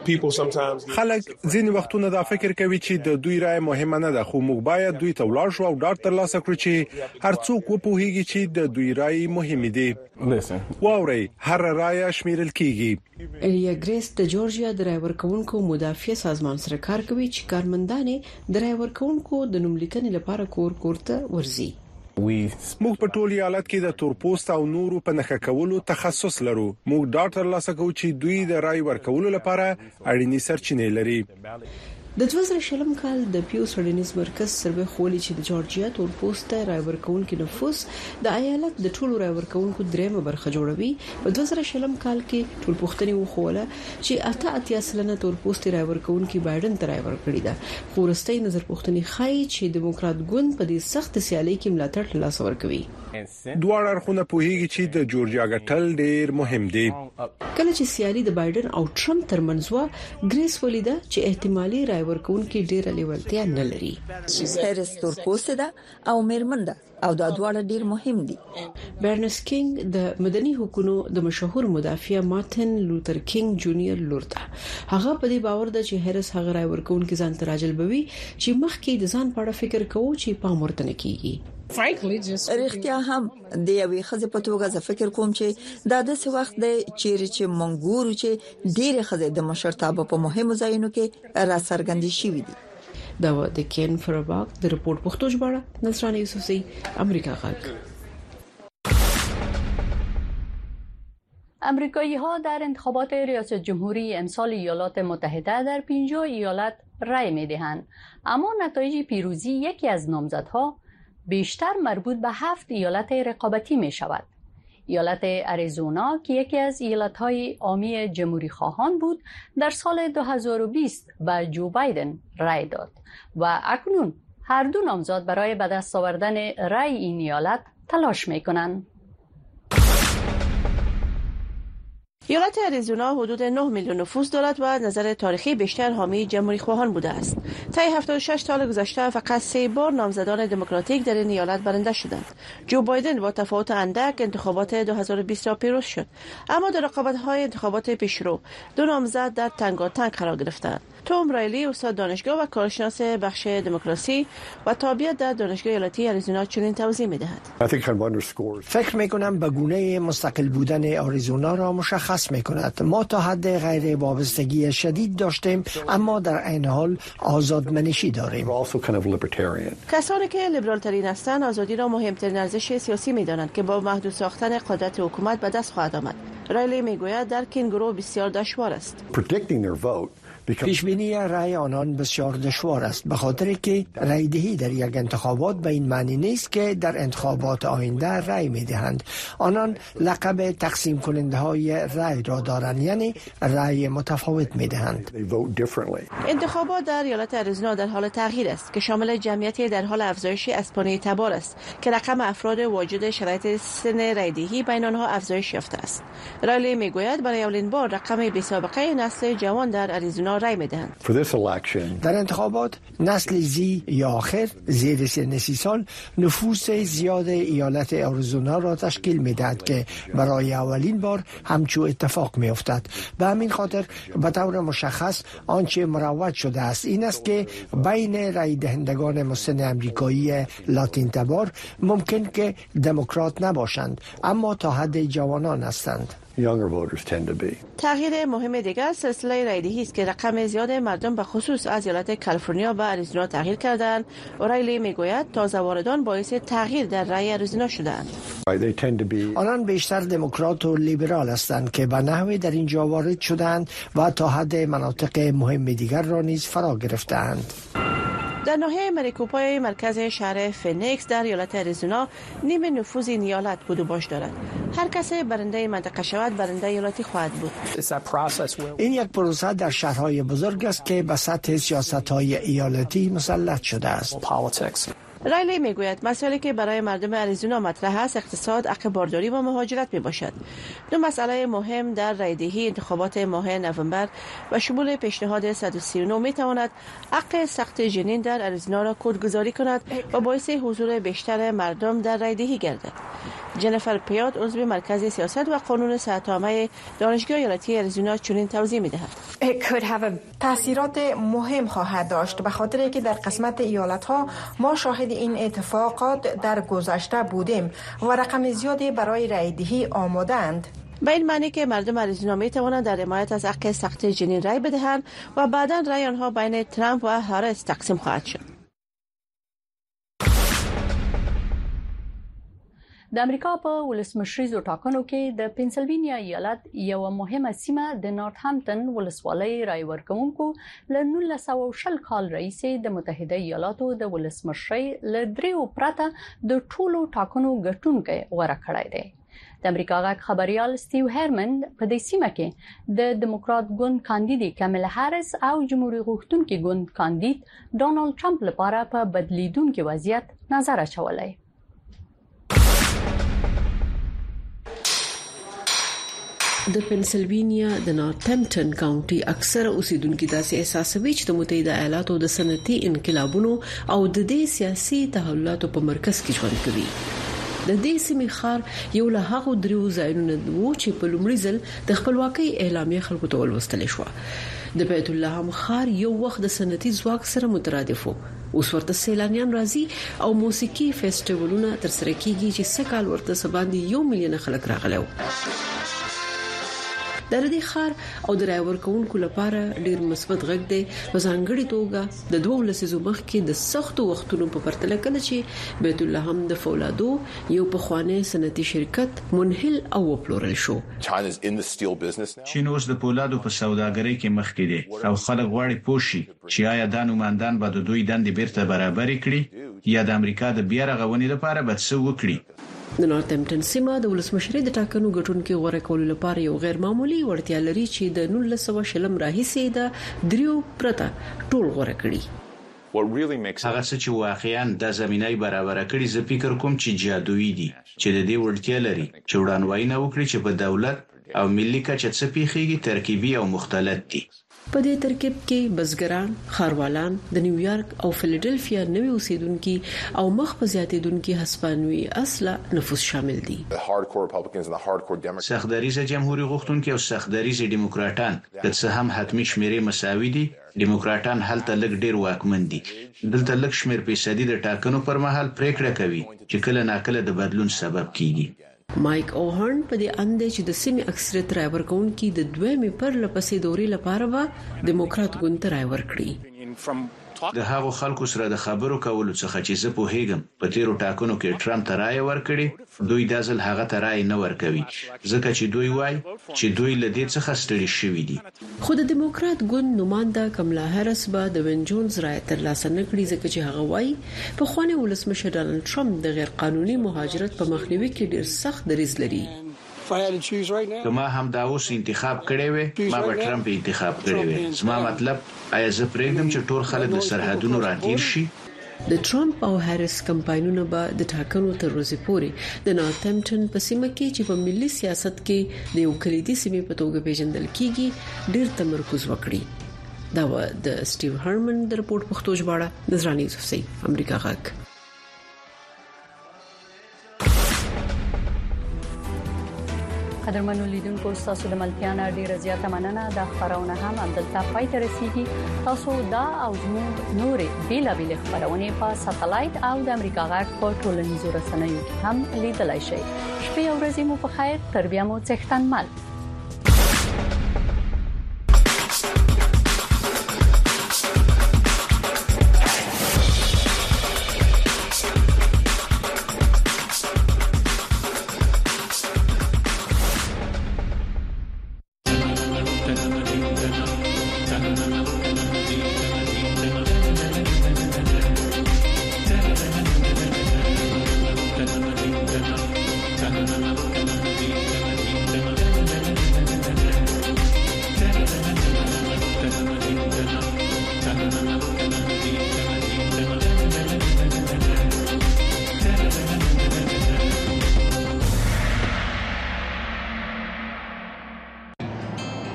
خلک ځینې وختونه دا فکر کوي چې د دوی رائے مهمه نه ده، خو موږ باید دوی ته ولاړ شو او ډاډ ترلاسه کړو چې هر څوک وپوهیږي چې د دوی رائے مهمه دي. واوري هر رائے شمیرل کیږي. الیا ګریس د جورجیا د رائے ورکوونکو مدافع سازمان سره کار کوي چې کارمندانې د رائے ورکوونکو د نوملیکنې لپاره کور ته ورځي. موږ په ټول ایالت کې د تورپوست او نورو په نخښه کولو تخصص لرو. موږ ډاکټر لاسه کوو چې دوی د رائے ورکولو لپاره اړینې سرچینې لري. د 2000 کال د پیو سړنیز مرکز سروې خولي چې د جورجیا تورپوست رائے ورکوونکو نفوس د ایالت د ټولو رائے ورکوونکو درېمه برخه جوړوي. په 2000 کال کې ټول پوښتنې وخوله چې 88% تورپوست رائے ورکوونکو بایدن ته رائے ورکړي ده. خو وروستي نظر پوښتنې ښيي چې دیموکرات ګوند په دې سخت سیالۍ کې ملاتړ ترلاسه ورکوي. دواړه اړخونه پوهیږي چې د جورجیا ګټل ډیر مهم دي. کله چې سیالي د بایدن او ټرمپ ترمنځ و، ګریس ولیدا چې احتمالي رائے ورکوونکي ډیره لیوالتیا نه لري. هریس تورپوست ده او میرمن ده او دا دواړه ډیر مهم دي. برنس کینګ د مدني حقوقو د مشهور مدافع مارټن لوتر کینګ جونیئر لور ده. هغه په دې باور ده چې هریس هغه رائے ورکوونکي ځان ته راجلبوي چې مخکې د ځان په اړه فکر کوي چې پام ورته نه کیږي. رښتیا هم د یوې خزې په توګه زه فکر کوم چې دا د څه وخت دی چې منګورو چې ډېر خزې د مشرتابه په مهمو ځایونو کې را څرګندې شوې دي. دا د کین فرباک د رپورت پښتو ژباړه نصرانه یوسفزئی امریکا غږ. امریکایی‌ها در انتخابات ریاست جمهوری امسال ایالات متحده در 50 ایالت رأی می‌دهند، اما نتایج پیروزی یکی از نامزدها بیشتر مربوط به 7 ایالت رقابتی می شود. ایالت اریزونا که یکی از ایالت‌های عامی جمهوری خواهان بود در سال 2020 به جو بایدن رأی داد و اکنون هر دو نامزد برای به دست آوردن رأی این ایالت تلاش می کنند. ایالت اریزونا حدود 9 میلیون نفوس دارد و از نظر تاریخی بیشتر حامی جمهوری خواهان بوده است. طی 76 سال گذشته فقط 3 بار نامزدان دموکراتیک در این ایالت برنده شدند. جو بایدن با تفاوت اندک انتخابات 2020 را پیروز شد، اما در رقابت‌های انتخابات پیشرو دو نامزد در تنگاتنگ قرار گرفتند. توم رایلی استاد دانشگاه و کارشناس بخش دموکراسی و تابعیت در دانشگاه ایالتی اریزونا چنین توضیح می‌دهد. فکر می‌کنم به گونه مستقل بودن آریزونا را مشخص می‌کند. ما تا حد غیر وابستگی شدید داشتیم، اما در عین حال آزادمنشی داریم. کسانی که لیبرال ترین هستند آزادی را مهمترین ارزش سیاسی می‌دانند که با محدود ساختن قدرت حکومت به دست خواهد آمد. رایلی میگوید در کنگرو بسیار دشوار است. پیشبینی رأی آنان بسیار دشوار است، به خاطر که رأی دهی در یک انتخابات به این معنی نیست که در انتخابات آینده رأی می‌دهند. آنان لقب تقسیم کننده های رأی را دارند، یعنی رأی متفاوت می‌دهند. انتخابات در ایالت اریزونا در حال تغییر است که شامل جمعیتی در حال افزایش اسپانه تبار است که رقم افراد واجد شرایط سن رأی دهی بین آنها افزایش یافته است. رایلی میگوید برای اولین بار رقم بی‌سابقه نسل جوان در اریزونا رای میدهند. در انتخابات نسل زی یا آخر زیر سن 30 سال نفوس زیاد ایالت آریزونا را تشکیل میدهد که برای اولین بار همچو اتفاق میافتد. به همین خاطر به طور مشخص آنچه مروج شده است این است که بین رای دهندگان مسن امریکایی لاتین تبار ممکن که دموکرات نباشند، اما تا حد جوانان هستند. تغییر مهم دیگر سلسله رایدهی است که رقم زیاد مردم به خصوص از ایالت کالیفرنیا و اریزونا تغییر کردند. رایلی میگوید تازه واردان باعث تغییر در رای اریزونا شدند. آنان بیشتر دموکرات و لیبرال هستند که به نحوی در اینجا وارد شدند و تا حد مناطق مهم دیگر را نیز فرا گرفتند. در ناحیه مریکوپای مرکز شهر فینیکس در ایالت اریزونا نیم نفوذ این ایالت بود و باش دارد. هر کسی برنده منطقه شود برنده ایالتی خواهد بود. این یک پروسه در شهرهای بزرگ است که به سطح سیاست‌های ایالتی مسلط شده است. رایلی میگوید مسائلی که برای مردم اریزونا مطرح است اقتصاد، حق بارداری و مهاجرت میباشد. دو مسئله مهم در رایدهی انتخابات ماه نوامبر و شمول پیشنهاد 139 میتواند حق سخت جنین در اریزونا را کدگذاری کند و باعث حضور بیشتر مردم در رایدهی گردد. جنیفر پیاد عضو مرکز سیاست و قانون صحت عامه دانشگاه ایالتی اریزونا چنین توضیح میدهد. تاثیرات مهم خواهد داشت به خاطر اینکه در قسمت ایالت‌ها ما شاهد این اتفاقات در گذشته بودیم و رقم زیادی برای رایدهی آماده‌اند. به این معنی که مردم اریزونا می توانند در حمایت از حق سخت جنین رای بدهند و بعداً رای آنها بین ترامپ و هاریس تقسیم خواهد شد. د امریکا په ولسمشریزو ټاکنو کې د پنسلوانیا ایالت یو مهمه سیمه د نارتهامپټن ولسوالۍ رای ورکوونکو له 1920 کال راهیسې د متحده ایالاتو د ولسمشرۍ له دریو پرته د ټولو ټاکنو ګټونکي غوړه کړی دی. د امریکا غږ خبريال سټیو هرمن په دې سیمه کې د دموکرات ګوند کاندید کاملا هاریس او جمهوریت غوښتونکي ګوند کاندید ډونالد ټرمپ لپاره په بدلیدونکو وضعیت نظر اچولای. د پنسلوانیا د نارتهامپټن کاونټي اکثره اوسیدونکو داسې احساسوي چې د متحده ایالاتو د صنعتي انقلابونو او د دې سیاسي تحولاتو په مرکز کې ژوند کوي. د دې سیمې ښار یو له هغو دریو ځایونو وو چې په لومړي ځل د خپلواکۍ اعلامیه خلکو ته ولوستل شو. د بیت الله هم ښار یو وخت د صنعتي ځواک سره مترادف وو. اوس ورته سیلانیان راځي او موسیقي فیسټیوالونه ترسره کیږي چې سکهال ورته سباندې 1 میلیون خلک راغلي. د دې ښار او د رای ورکوونکو لپاره ډیر مثبت غږ دی په ځانګړي توګه د 2 لسیزو مخکې د سختو وختونو په پرتله کله چې بیت الله هم د فولادو یو په خواني صنعتي شرکت منحل او وپلورل شو. چین اوس د فولادو په سوداګرۍ کې مخکې دی او خلک غواړي پوښي چې آیا د نوماندان به د دوی دندې بیرته برابر کړي یا د امریکا د بیا رغونې لپاره به څه وکړي. د نارتهامپټن سیمه د ولسمشرۍ د ټاکنو ګټونکو غوړه کولو لپاره یو غیر معمولی وړتیا لري چې د 1920 راهیسې د دریو پرته ټول غوړه کړي. هغه څه چې واقعا د زمینای برابر کړي زه فکر کوم چې جادویي دي چې د دې وړتیا لري چې وړاندوینه وکړي چې په دولت او ملي کچه څه پیخيږي ترکیبي او مختلط دي. په دې ترکیب کې بزګران، خاروالان، د نیویارک او فیلډلفیا نوي اوسیدونکو او مخ په زیاتیدونکو هسپانوي اصله نفوس شامل دي. سختدریزه جمهوریت غوښتونکي او سختدریزه دیموکراتان که څه هم حتمی شمیرې مساوي دي، دیموکراتان هلته لږ ډیر واکمن دي. دلته لږ شمیر فیصدي د ټاکنو پر مهال پریکړه کوي چې کله ناکله د بدلون سبب کیږي. مایک اوهرن په دې اند چې د سیمې اکثریت رای ورکوونکي د دویمې پر لپسې دورې لپاره به دیموکرات ګوند رای ورکړي. د هغو خلکو سره د خبرو کولو څخه چې زه پوهیږم په تیرو ټاکنو کې ټرمپ ته رای ورکړي، دوی د ځل هغه ته رای نه ورکوي ځکه چې دوی وایي چې دوی له دې څخه ستړي شوي دي. خو د دیموکرات ګوند نماینده کاملا هاریس به د وین جونز رای ترلاسه نکړي ځکه چې هغه وایي په خواني ولسمشر ډانلډ ټرمپ د غیر قانوني مهاجرت په مخنیوي کې ډیر سخت دریځ لري. که ما هم دا اوس انتخاب کړی وي ما به ټرمپ انتخاب کړی وي. زما مطلب آیا زه پرېږدم چې ټول خلک د سرحدونو راتیر شي؟ د ټرمپ او هاریس کمپاینونه به د ټاکنو تر ورځې پورې د نارتهامپټن په سیمه کې چې په ملي سیاست کې د یو کلیدي سیمې په توګه پیژندل کیږي ډیر تمرکز وکړي. دا و د سټیو هرمن د رپورت پښتو ژباړه د زرانی یوسفزۍ امریکا غږ. قدرمنو لیدونکو تاسو د ملتیا ډیره زیاته مننه. د خبرونه هم عبدالله پای ته رسیدي. تاسو دا او زموږ نورې بیلابیل خبرونه په ساتلایت او د امریکا غږ په ټولنیزو رسنیو کې هم لیدلای شئ. شپه او ورځې مو په خیر. تر بیا مو څښتن مل.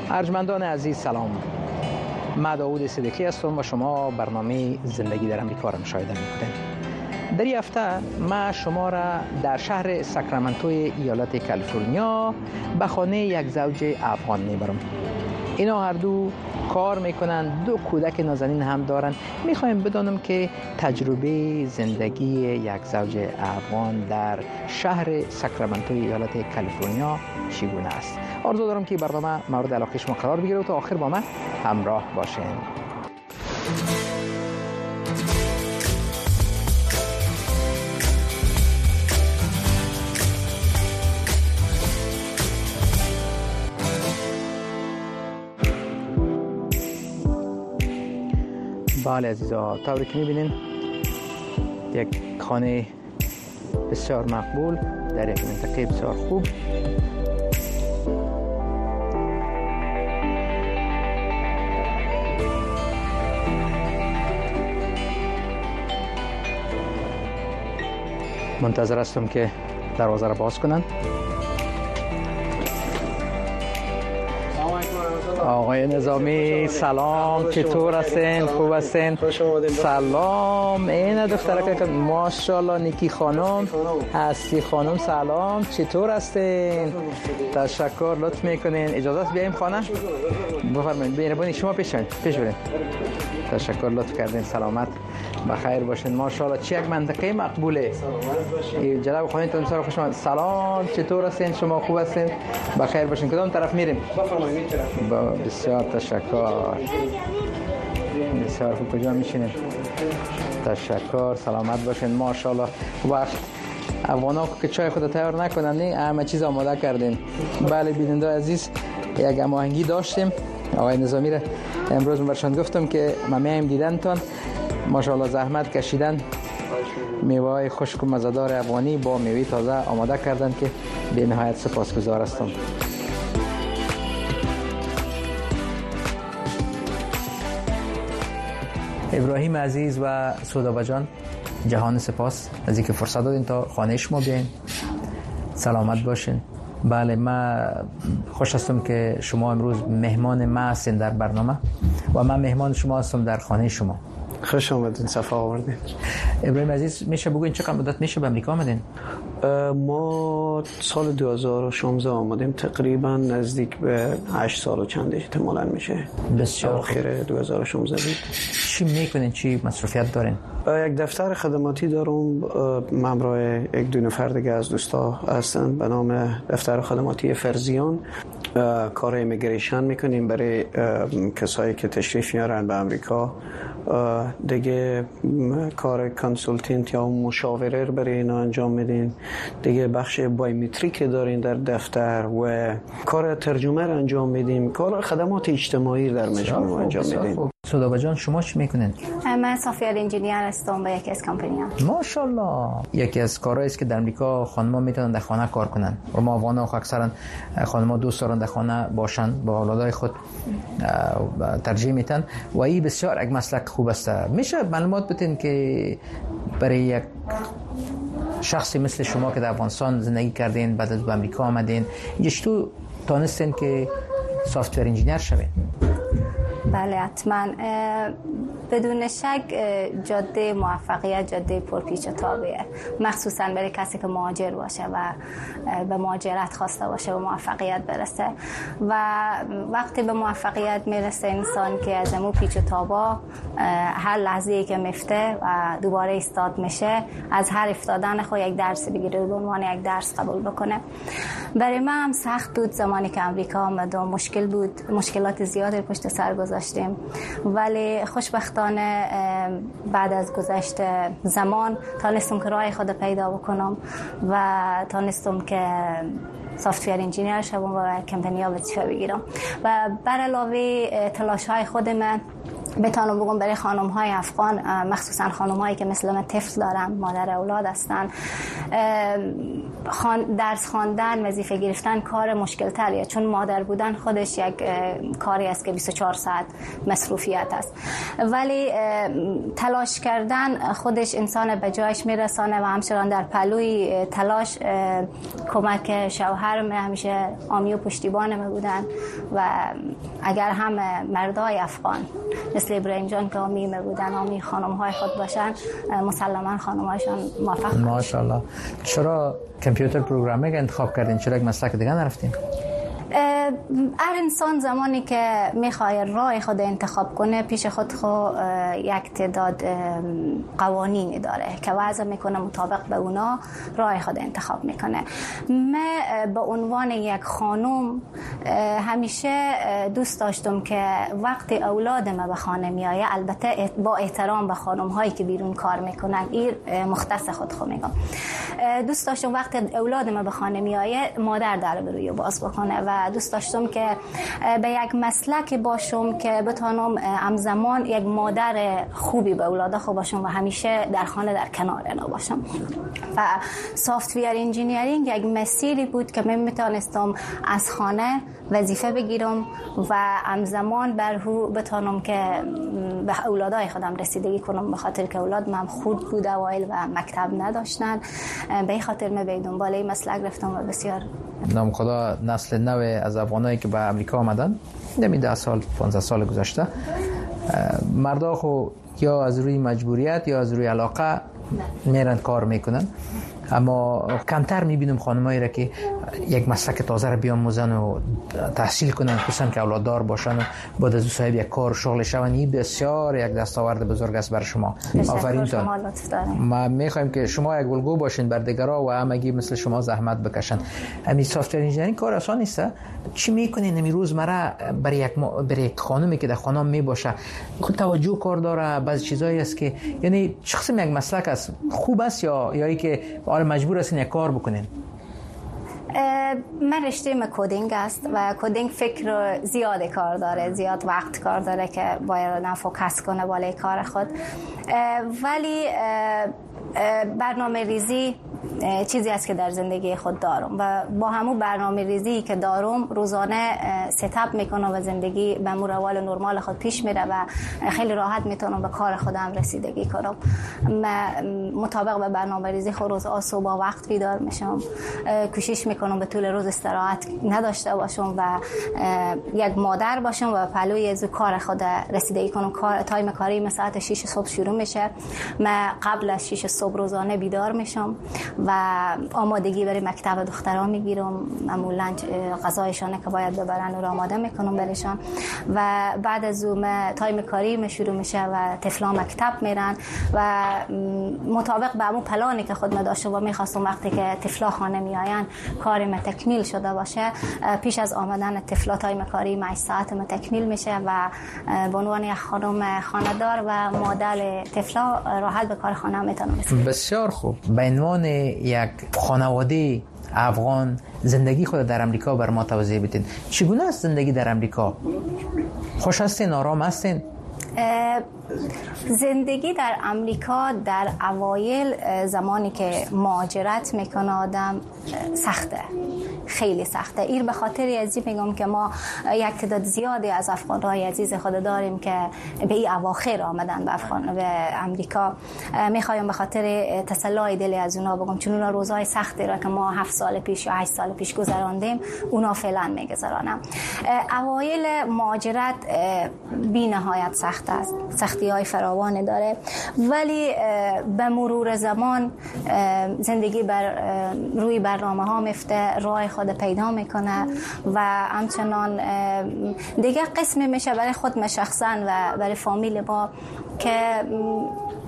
ارجمندان عزیز سلام. من داوود صدیقی هستم و شما برنامه زندگی در امریکا را مشاهده می‌کنید. در این هفته ما شما را در شهر ساکرامنتوی ایالت کالیفرنیا به خانه یک زوج افغان میبرم. اینا هر دو کار میکنن، 2 کودک نازنین هم دارن. میخوایم بدانم که تجربه زندگی یک زوج افغان در شهر ساکرامنتوی ایالت کالیفرنیا چگونه است. آرزو دارم که برنامه مورد علاقه شما قرار بگیره و تا آخر با من همراه باشین. بله عزیزا، طوری که میبینین یک خانه بسیار مقبول در یک منطقه بسیار خوب. منتظر هستم که دروازه را باز کنن. آقای نظامی سلام، چطور هستین؟ خوب هستین؟ سلام. این دختره که ماشاءالله نیکی خانم هستی. خانم سلام، چطور هستین؟ تشکر، لطف میکنین. اجازه است بیایم خانه؟ بفرمایید. مهربانی شما پیش برین. تشکر، لطف کردین. سلامت بخیر باشین. ماشاءالله چه یک منطقه مقبوله. جناب خانمتون بسیار خوش آمد. سلام، چطور هستین؟ شما خوب هستین؟ بخیر باشین. کدام طرف میریم؟ بفرمایید. بسیار تشکر. بسیار خوب. کجا میشینیم؟ تشکر، سلامت باشین. ماشاءالله. وقت افغانا که چای خود تیار نکنن، نه همه چیز آماده کردیم. بله بیننده عزیز، یک هماهنگی داشتیم. آقای نظامی را امروز برشان گفتم که ما میایم دیدنتون. ماشاءالله زحمت کشیدن، میوه‌های خشک و مزه‌دار افغانی با میوه تازه آماده کردن که به نهایت سپاسگزار هستم. ابراهیم عزیز و سودابه جان، جهان سپاس از اینکه فرصت دادین تا خانه شما بیاین. سلامت باشین. بله، من خوش هستم که شما امروز مهمان ما هستین در برنامه و من مهمان شما هستم در خانه شما. خوش آمدین، صفا آوردین. ابراهیم عزیز، میشه بگوین چقدر مدت میشه به امریکا آمدین؟ ما سال 2016 آمدیم، تقریبا نزدیک به 8 سال و چند احتمالاً میشه. بسیار آخر 2016 بود. چی میکنین؟ چی مصرفیت دارین؟ یک دفتر خدماتی دارم، من همراه یک دو نفر دیگه از دوستا هستن به نام دفتر خدماتی فرزیان. کار ایمیگریشن میکنیم برای کسایی که تشریف میارن به امریکا. دیگه کار کانسولتنت یا مشاوره برای اینا انجام میدین. دیگه بخش بایومتریک دارین در دفتر و کار ترجمه رو انجام میدیم. کار خدمات اجتماعی در مجموعه انجام میدیم. سودابه جان، شما چی میکنین؟ من سافیر انجینیر هستم به یکی از کمپانی‌ها. ماشاءالله. یکی از کارهایی است که در امریکا خانم‌ها میتونن در خانه کار کنن. و ما افغان‌ها اکثرا خانم‌ها دوست دارن در خانه باشن، با اولادای خود ترجیح میدن و این بسیار یک مسلک خوب است. میشه معلومات بدین که برای یک شخصی مثل شما که در افغانستان زندگی کردین، بعد از به امریکا آمدین، اینجا چطور تونستین که سافت‌ور انجینیر شوین؟ بله حتما. بدون شک جاده موفقیت جاده پرپیچ و تابه، مخصوصا برای کسی که مهاجر باشه و به مهاجرت خواسته باشه و موفقیت برسه. و وقتی به موفقیت میرسه انسان که از امو پیچ و تابا هر لحظه‌ای که میفته و دوباره ایستاد میشه، از هر افتادن خود یک درس بگیره و به عنوان یک درس قبول بکنه. برای من هم سخت بود زمانی که امریکا آمدم، مشکل بود، مشکلات زیادی پشت سر گذاشتیم، ولی خوشبختانه بعد از گذشت زمان تانستم که راه خود پیدا بکنم و تانستم که سافت‌ور انجینیر شدم و کمپانی‌ها وظیفه بگیرم. و بر علاوه تلاش‌های خود من بتونم بگم برای خانم‌های افغان، مخصوصا خانم‌هایی که مثل من طفل دارن، مادر اولاد هستن، درس خواندن، وظیفه گرفتن کار مشکل تریه، چون مادر بودن خودش یک کاری است که 24 ساعت مصروفیت است، ولی تلاش کردن خودش انسان به جایش میرسانه و همچنان در پلوی تلاش کمک شوهرم همیشه آمی و پشتیبانم بودن و اگر هم مردای افغان مثل ابراهیم جان که آمی بودن، آمی خانم‌های خود باشن، مسلما خانم‌هایشان موفق باشن. ماشاءالله. چرا کامپیوتر پروگرامینگ انتخاب کردین؟ چرا یک مسلک دیگه نرفتین؟ هر انسان زمانی که میخواد راه خود انتخاب کنه پیش خود یک تعداد قوانینی داره که وضع میکنه، مطابق به اونا راه خود انتخاب میکنه. من به عنوان یک خانم همیشه دوست داشتم که وقتی اولادم به خانه میایه، البته با احترام به خانم هایی که بیرون کار میکنن، این مختص خود میگم، دوست داشتم وقتی اولادم به خانه میایه مادر در بروی باز بکنه و دوست داشتم که به یک مسلک باشم که بتونم همزمان یک مادر خوبی به اولاد خوب باشم و همیشه در خانه در کنار اینا باشم. و سافت‌ویر انجینیرینگ یک مسیری بود که من میتونستم از خانه وظیفه بگیرم و همزمان برهو بتونم که به اولادای خودم رسیدگی کنم، به خاطر که اولاد من خود بود اوایل و مکتب نداشتن، به این خاطر من به دنبال این مسلک رفتم و بسیار نام خدا نسل نو از افغانایی که به امریکا آمدن نمی 10 سال 15 سال گذشته، مردا خو یا از روی مجبوریت یا از روی علاقه میرن کار میکنن، اما کمتر میبینم خانمایی را که یک مسلک تازه را بیاموزن و تحصیل کنن، خصوصا که اولاددار باشن و بعد از صاحب یک کار شغل شون. این بسیار یک دستاورد بزرگ است بر شما. آفرین تان. ما میخوایم که شما یک الگو باشین بر دیگران و همگی مثل شما زحمت بکشن. همین سافت‌ویر انجینیرینگ کار آسان نیست. چی میکنین همین روزمره برای یک خانمی که در خانه می باشه توجه کار داره، بعضی چیزایی است که یعنی شخص یک مسلک است خوب است یا ای که مجبور هستین یک کار بکنین؟ من رشته کدینگ است و کدینگ فکر زیاد کار داره، زیاد وقت کار داره که باید آدم فوکس کنه بالای کار خود، ولی برنامه ریزی چیزی است که در زندگی خود دارم و با همون برنامه ریزی که دارم روزانه ستاپ میکنم و زندگی به روال نرمال خود پیش میره و خیلی راحت میتونم به کار خودم رسیدگی کنم. مطابق به برنامه ریزی خود روز صبح وقت بیدار میشم، کوشش میکنم به طول روز استراحت نداشته باشم و یک مادر باشم و پلوی از کار خود رسیدگی کنم. تایم کاری من ساعت 6 صبح شروع میشه، من قبل از 6 صبح روزانه بیدار میشم و آمادگی برای مکتب دختران میگیرم، معمولا غذایشان که باید ببرن رو آماده میکنم برشان و بعد از اون تایم کاری شروع میشه و طفلان مکتب میرن و مطابق به همون پلانی که خود داشته و میخواستم وقتی که طفلا خانه میآین کارم تکمیل شده باشه، پیش از آمدن طفلا تایم کاری 8 ساعت تکمیل میشه و به عنوان یک خانم خانه‌دار و مادر طفلا راحت به کار خانه میتونم. بسیار خوب. به عنوان یک خانواده افغان زندگی خود در امریکا بر ما توضیح بدین. چگونه است زندگی در امریکا؟ خوش هستین؟ آرام هستین؟ زندگی در امریکا در اوایل زمانی که مهاجرت میکنه آدم سخته، خیلی سخته. این به خاطر ازی میگم که ما یک تعداد زیادی از افغان‌های عزیز خود داریم که به این اواخر آمدن به امریکا. میخوایم به خاطر تسلای دل از اونا بگم، چون اونا روزهای سختی را که ما 7 سال پیش یا 8 سال پیش گذراندیم اونا فعلا میگذرانم. اوایل مهاجرت بی نهایت سخت است، سختی‌های فراوان داره، ولی به مرور زمان زندگی بر روی برنامه‌ها میفته، راه خود پیدا میکنه و همچنان دیگه قسمی میشه برای خود شخصا و برای فامیل ما که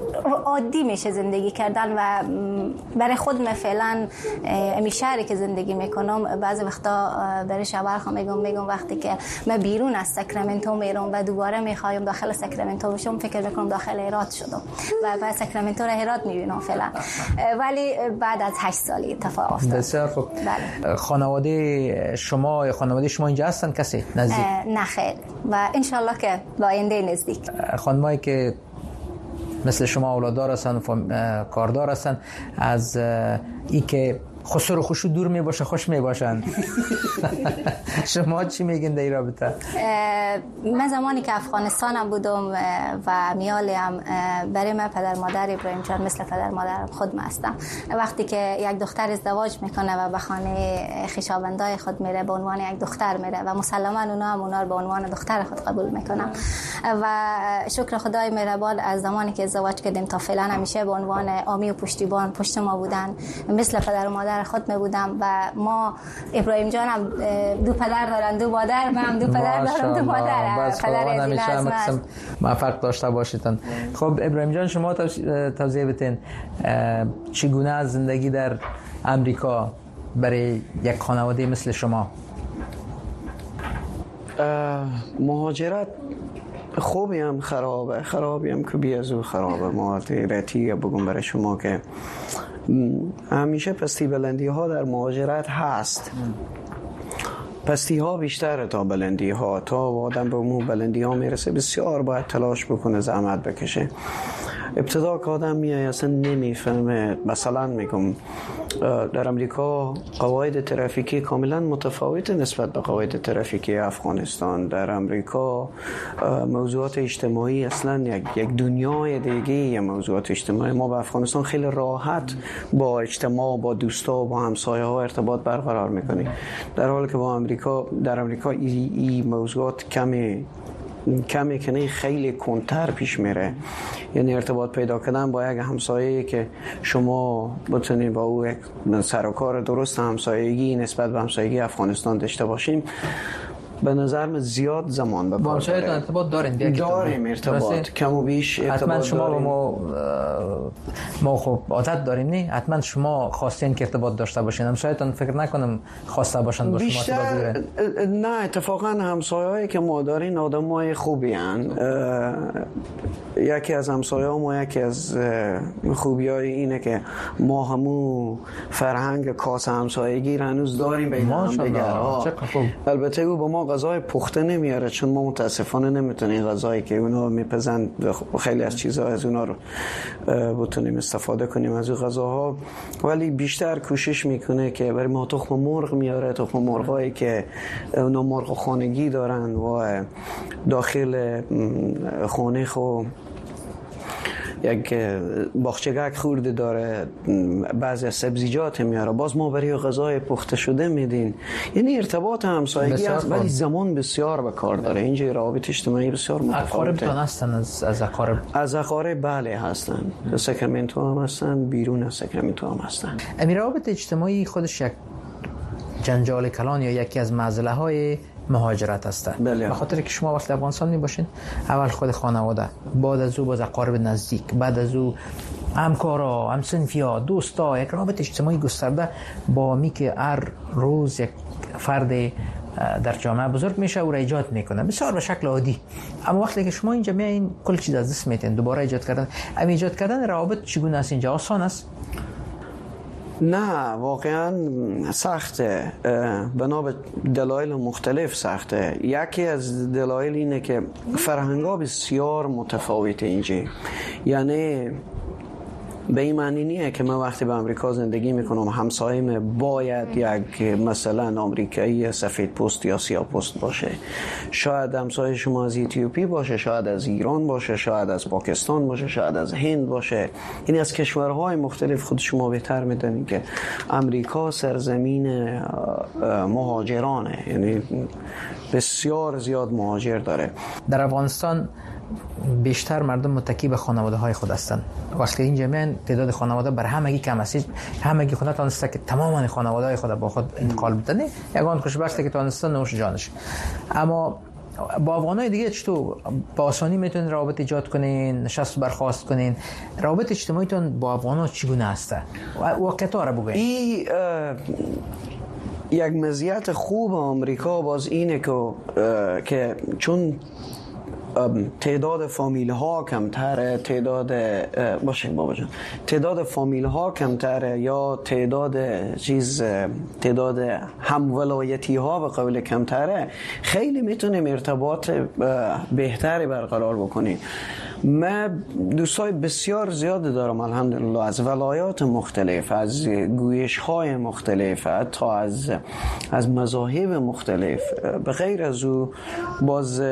عادی میشه زندگی کردن و برای خود فعلا امی شهری که زندگی میکنم بعضی وقتا برای شبرخ میگم وقتی که من بیرون از ساکرامنتو میرم و دوباره میخوایم داخل ساکرامنتو بشم فکر میکنم داخل هرات شدم و بعد ساکرامنتو رو هرات میبینم فعلا، ولی بعد از 8 سالی اتفاق افتاد. بسیار خوب. بله. خانواده شما اینجا هستن کسی نزدیک؟ نه خیر و انشالله که با آینده نزدیک. خانمایی که مثل شما اولاددار هستن کاردار هستن از این که خسر و خوشو دور می باشه خوش می باشن شما چی میگین در این رابطه؟ من زمانی که افغانستانم بودم و میالیم برای من پدر مادر ابراهیم جان مثل پدر مادرم خودم هستم. وقتی که یک دختر ازدواج میکنه و به خانه خویشاوندای خود میره به عنوان یک دختر میره و مسلما اونا رو به عنوان دختر خود قبول میکنن و شکر خدای مهربان از زمانی که ازدواج کردیم تا فعلا همیشه به عنوان عامی و پشتیبان پشت ما بودن، مثل پدر و مادر خود می بودم و ما ابراهیم جانم دو پدر دارن دو مادر، من هم دو پدر دارم دو مادر. پدر همیشه موفق داشته باشید. خب ابراهیم جان شما توضیح بدین چگونه از زندگی در امریکا برای یک خانواده مثل شما؟ مهاجرت خوبی هم خرابی هم که بیازو خرابه. ما رتیه بگم برای شما که همیشه پستی بلندی ها در مهاجرت هست. پستی ها بیشتره تا بلندی ها. تا آدم به اون بلندی ها میرسه بسیار باید تلاش بکنه، زحمت بکشه. ابتدا که آدم میای اصلا نمیفهمه. مثلا میگم در امریکا قواعد ترافیکی کاملا متفاوت نسبت به قواعد ترافیکی افغانستان. در امریکا موضوعات اجتماعی اصلا یک دنیای دیگه. موضوعات اجتماعی ما به افغانستان خیلی راحت با اجتماع، با دوستا و با همسایه ها ارتباط برقرار میکنیم، در حالی که در امریکا این موضوعات کمی کنه خیلی کنتر پیش میره. یعنی ارتباط پیدا کردن با یک همسایه‌ای که شما بتونید با او یک سر و کار درست همسایگی نسبت به همسایگی افغانستان داشته باشیم، به نظر من زیاد زمان به کار داره. با ارتباط داریم ارتباط کم و بیش ارتباط حتما شما داریم. ما خب عادت داریم نه؟ حتما شما خواستین که ارتباط داشته باشین. همسایتون فکر نکنم خواسته باشن با شما بیشتر نه. اتفاقا همسایه‌ای که ما دارین آدمای خوبی ان. یکی از همسایه‌ها یکی از خوبیای اینه که ما همون فرهنگ کاسه همسایگی رو هنوز داریم بین هم دیگه. البته او با ما غذای پخته نمیاره، چون ما متاسفانه نمیتونیم غذایی که اونا میپزن خیلی از چیزها از اونا رو بتونیم استفاده کنیم از اون غذاها، ولی بیشتر کوشش میکنه که برای ما تخم مرغ میاره. تخم مرغایی که اونا مرغ خانگی دارن و داخل خانه خو یک باغچه‌گک خورده داره، بعضی از سبزیجات میاره، باز ما برای غذای پخته شده میدین. یعنی ارتباط همسایگی است ولی زمان بسیار به کار داره. اینجا روابط اجتماعی بسیار متفاوته. اقاربتان هستن از اقارب؟ از اقارب بله هستن. ساکرامنتو هم هستن، بیرون از ساکرامنتو هم هستن. امی روابط اجتماعی خودش یک جنجال کلان یا یکی از معضله های مهاجرت هستن. بله. به خاطر که شما وقتی افغانستان میباشین اول خود خانواده، بعد از او باز اقارب نزدیک، بعد از او همکارا، همسنفیا، دوستا، یک رابطه اجتماعی گسترده با می که هر روز یک فرد در جامعه بزرگ میشه و را ایجاد میکنه بسیار به شکل عادی. اما وقتی که شما اینجا میایین کل چیز از دست میتین، دوباره ایجاد کردن روابط چگونه است؟ اینجا آسان است؟ نه واقعا سخته، بنا به دلایل مختلف سخته. یکی از دلایل اینه که فرهنگ‌ها بسیار متفاوته اینجا. یعنی به این معنی نیه که من وقتی به امریکا زندگی میکنم همسایم باید یک مثلا آمریکایی سفید پوست یا سیاه پوست باشه. شاید همسایه شما از اتیوپی باشه، شاید از ایران باشه، شاید از پاکستان باشه، شاید از هند باشه. این از کشورهای مختلف. خود شما بهتر میدونید که امریکا سرزمین مهاجرانه، یعنی بسیار زیاد مهاجر داره. در افغانستان بیشتر مردم متکی به خانواده های خود هستند. وقتی اینجا میان تعداد خانواده بر همگی کم است. همگی خود تونسته که تماما خانواده های خود با خود انتقال بدن. یگان خوشبخته که تونسته نوش جانش. اما با افغانای دیگه چطور با آسانی میتونین روابط ایجاد کنین، نشست برخاست کنین؟ روابط اجتماعیتون با افغانا چگونه هسته؟ واقعیت‌ها رو بگوین. این یک مزیت خوب آمریکا باز اینه که چون تعداد فامیل ها کمتره، تعداد فامیل ها کمتره یا تعداد همولایتی ها به قول کمتره، خیلی میتونیم ارتباط بهتری برقرار بکنیم. من دوستای بسیار زیاد دارم الحمدلله، از ولایات مختلف، از گویش های مختلف، حتی از مذاهب مختلف. به غیر از او باز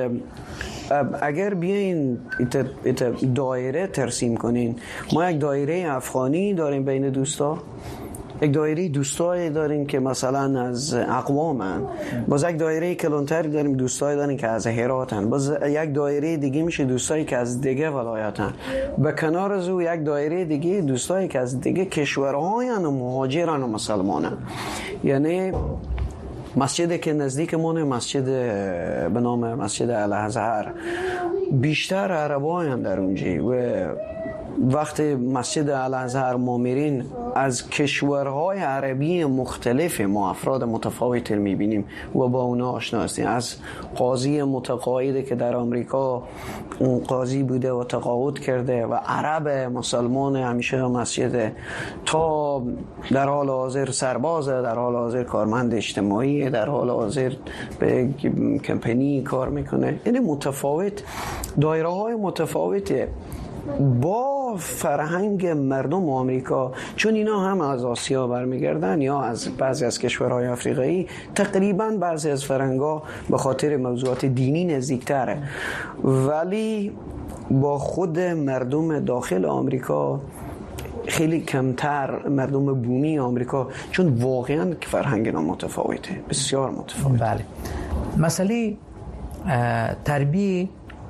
اگر بیاین دایره ترسیم کنین، ما یک دایره افغانی داریم بین دوستا، یک دایره دوستایی داریم که مثلا از اقوامن، باز یک دایره کلانتری داریم دوستایی داریم که از هراتن، باز یک دایره دیگه میشه دوستایی که از دیگه ولایتن، به کنار از او یک دایره دیگه دوستایی که از دیگه کشورهاین و مهاجرن و مسلمانن. یعنی مسجدی که نزدیکمونه، مسجد به نام مسجد الازهر، بیشتر عربایان در اونجا و وقتی مسجد الازهر ما میرین از کشورهای عربی مختلف ما افراد متفاوت میبینیم و با اونا آشنا هستیم. از قاضی متقاعد که در آمریکا قاضی بوده و تقاعد کرده و عرب مسلمان همیشه مسجد، تا در حال حاضر سربازه، در حال حاضر کارمند اجتماعی، در حال حاضر به کمپانی کار میکنه. یعنی متفاوت، دایره های متفاوته با فرهنگ مردم آمریکا، چون اینا هم از آسیا برمیگردن یا از بعضی از کشورهای آفریقایی. تقریبا بعضی از فرهنگ‌ها به خاطر موضوعات دینی نزدیکتره، ولی با خود مردم داخل آمریکا خیلی کمتر، مردم بومی آمریکا، چون واقعا فرهنگ اینا متفاوته، بسیار متفاوته. بله. مسئله تربیت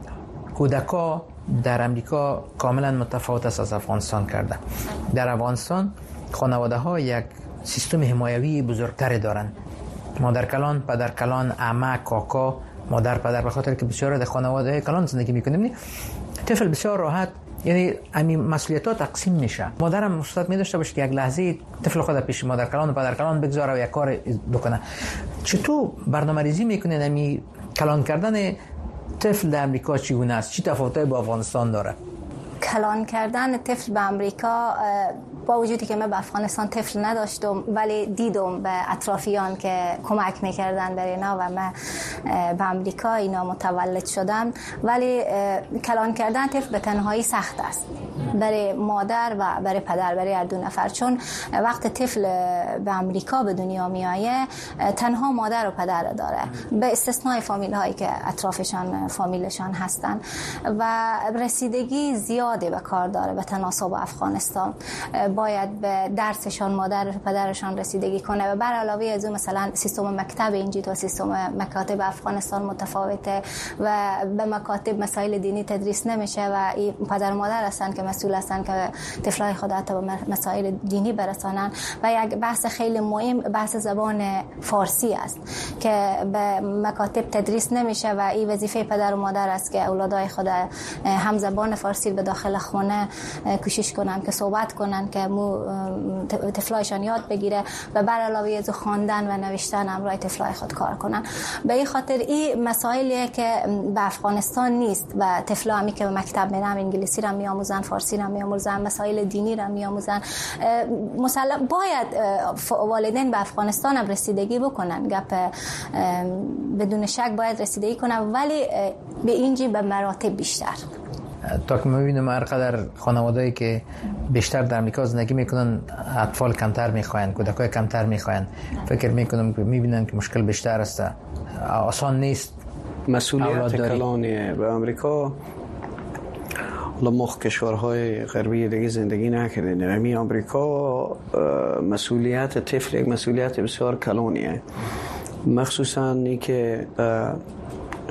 کودکا در امریکا کاملا متفاوت است از افغانستان کرده. در افغانستان خانواده ها یک سیستم حمایوی بزرگتری دارند. مادر کلان، پدر کلان، عمه، کاکا، مادر پدر، به خاطر که بسیار در خانواده کلان زندگی میکنیم، طفل بسیار راحت، یعنی همین مسئولیت‌ها تقسیم میشه. مادرم مصلحت می‌داشته باشه که یک لحظه طفل خود پیش مادر کلان و پدر کلان بگذاره و یک کار بکنه. چطور برنامه‌ریزی میکنه همین کلان کردن طفل در امریکا چگونه است؟ چی تفاوت‌هایی با افغانستان داره؟ کلان کردن طفل به امریکا، با وجودی که من به افغانستان طفل نداشتم ولی دیدم به اطرافیان که کمک میکردن برای اینا و من به امریکا اینا متولد شدم، ولی کلان کردن طفل به تنهایی سخت است برای مادر و برای پدر، برای هر دو نفر. چون وقت طفل به امریکا به دنیا میآیه تنها مادر و پدر داره، به استثنای فامیل هایی که اطرافشان فامیلشان هستن، و رسیدگی زیاده به کار داره. به تناسب افغانستان باید به درسشان مادر و پدرشان رسیدگی کنه، و بر علاوه از اون مثلا سیستم مکتب اینجا تا سیستم مکاتب افغانستان متفاوته و به مکاتب مسائل دینی تدریس نمیشه و این پدر و مادر هستن که مسئول هستن که طفلای خود تا به مسائل دینی برسانن. و یک بحث خیلی مهم بحث زبان فارسی است که به مکاتب تدریس نمیشه و این وظیفه پدر و مادر است که اولادای خود هم زبان فارسی به داخل خونه کوشش کنن که صحبت کنن که طفلایشان یاد بگیره و بر علاوه از خواندن و نوشتن هم روی طفلای خود کار کنن. به این خاطر این مسائلیه که به افغانستان نیست و طفلا همی که به مکتب میرن انگلیسی را میآموزن، فارسی را میآموزن، مسائل دینی را میآموزن. مثلا باید والدین به افغانستان هم رسیدگی بکنن، گپ بدون شک باید رسیدگی کنن، ولی به اینجی به مراتب بیشتر. تا که می‌بینم هر قدر خانواده‌ای که بیشتر در امریکا زندگی میکنن اطفال کمتر میخواین، کودکای کمتر میخواین، فکر میکنم که میبینن که مشکل بیشتر است، آسان نیست. مسئولیت کلانی به امریکا، حالا ما کشورهای غربی دیگه زندگی نکردیم، همین امریکا مسئولیت طفل یک مسئولیت بسیار کلانیه، مخصوصا ای که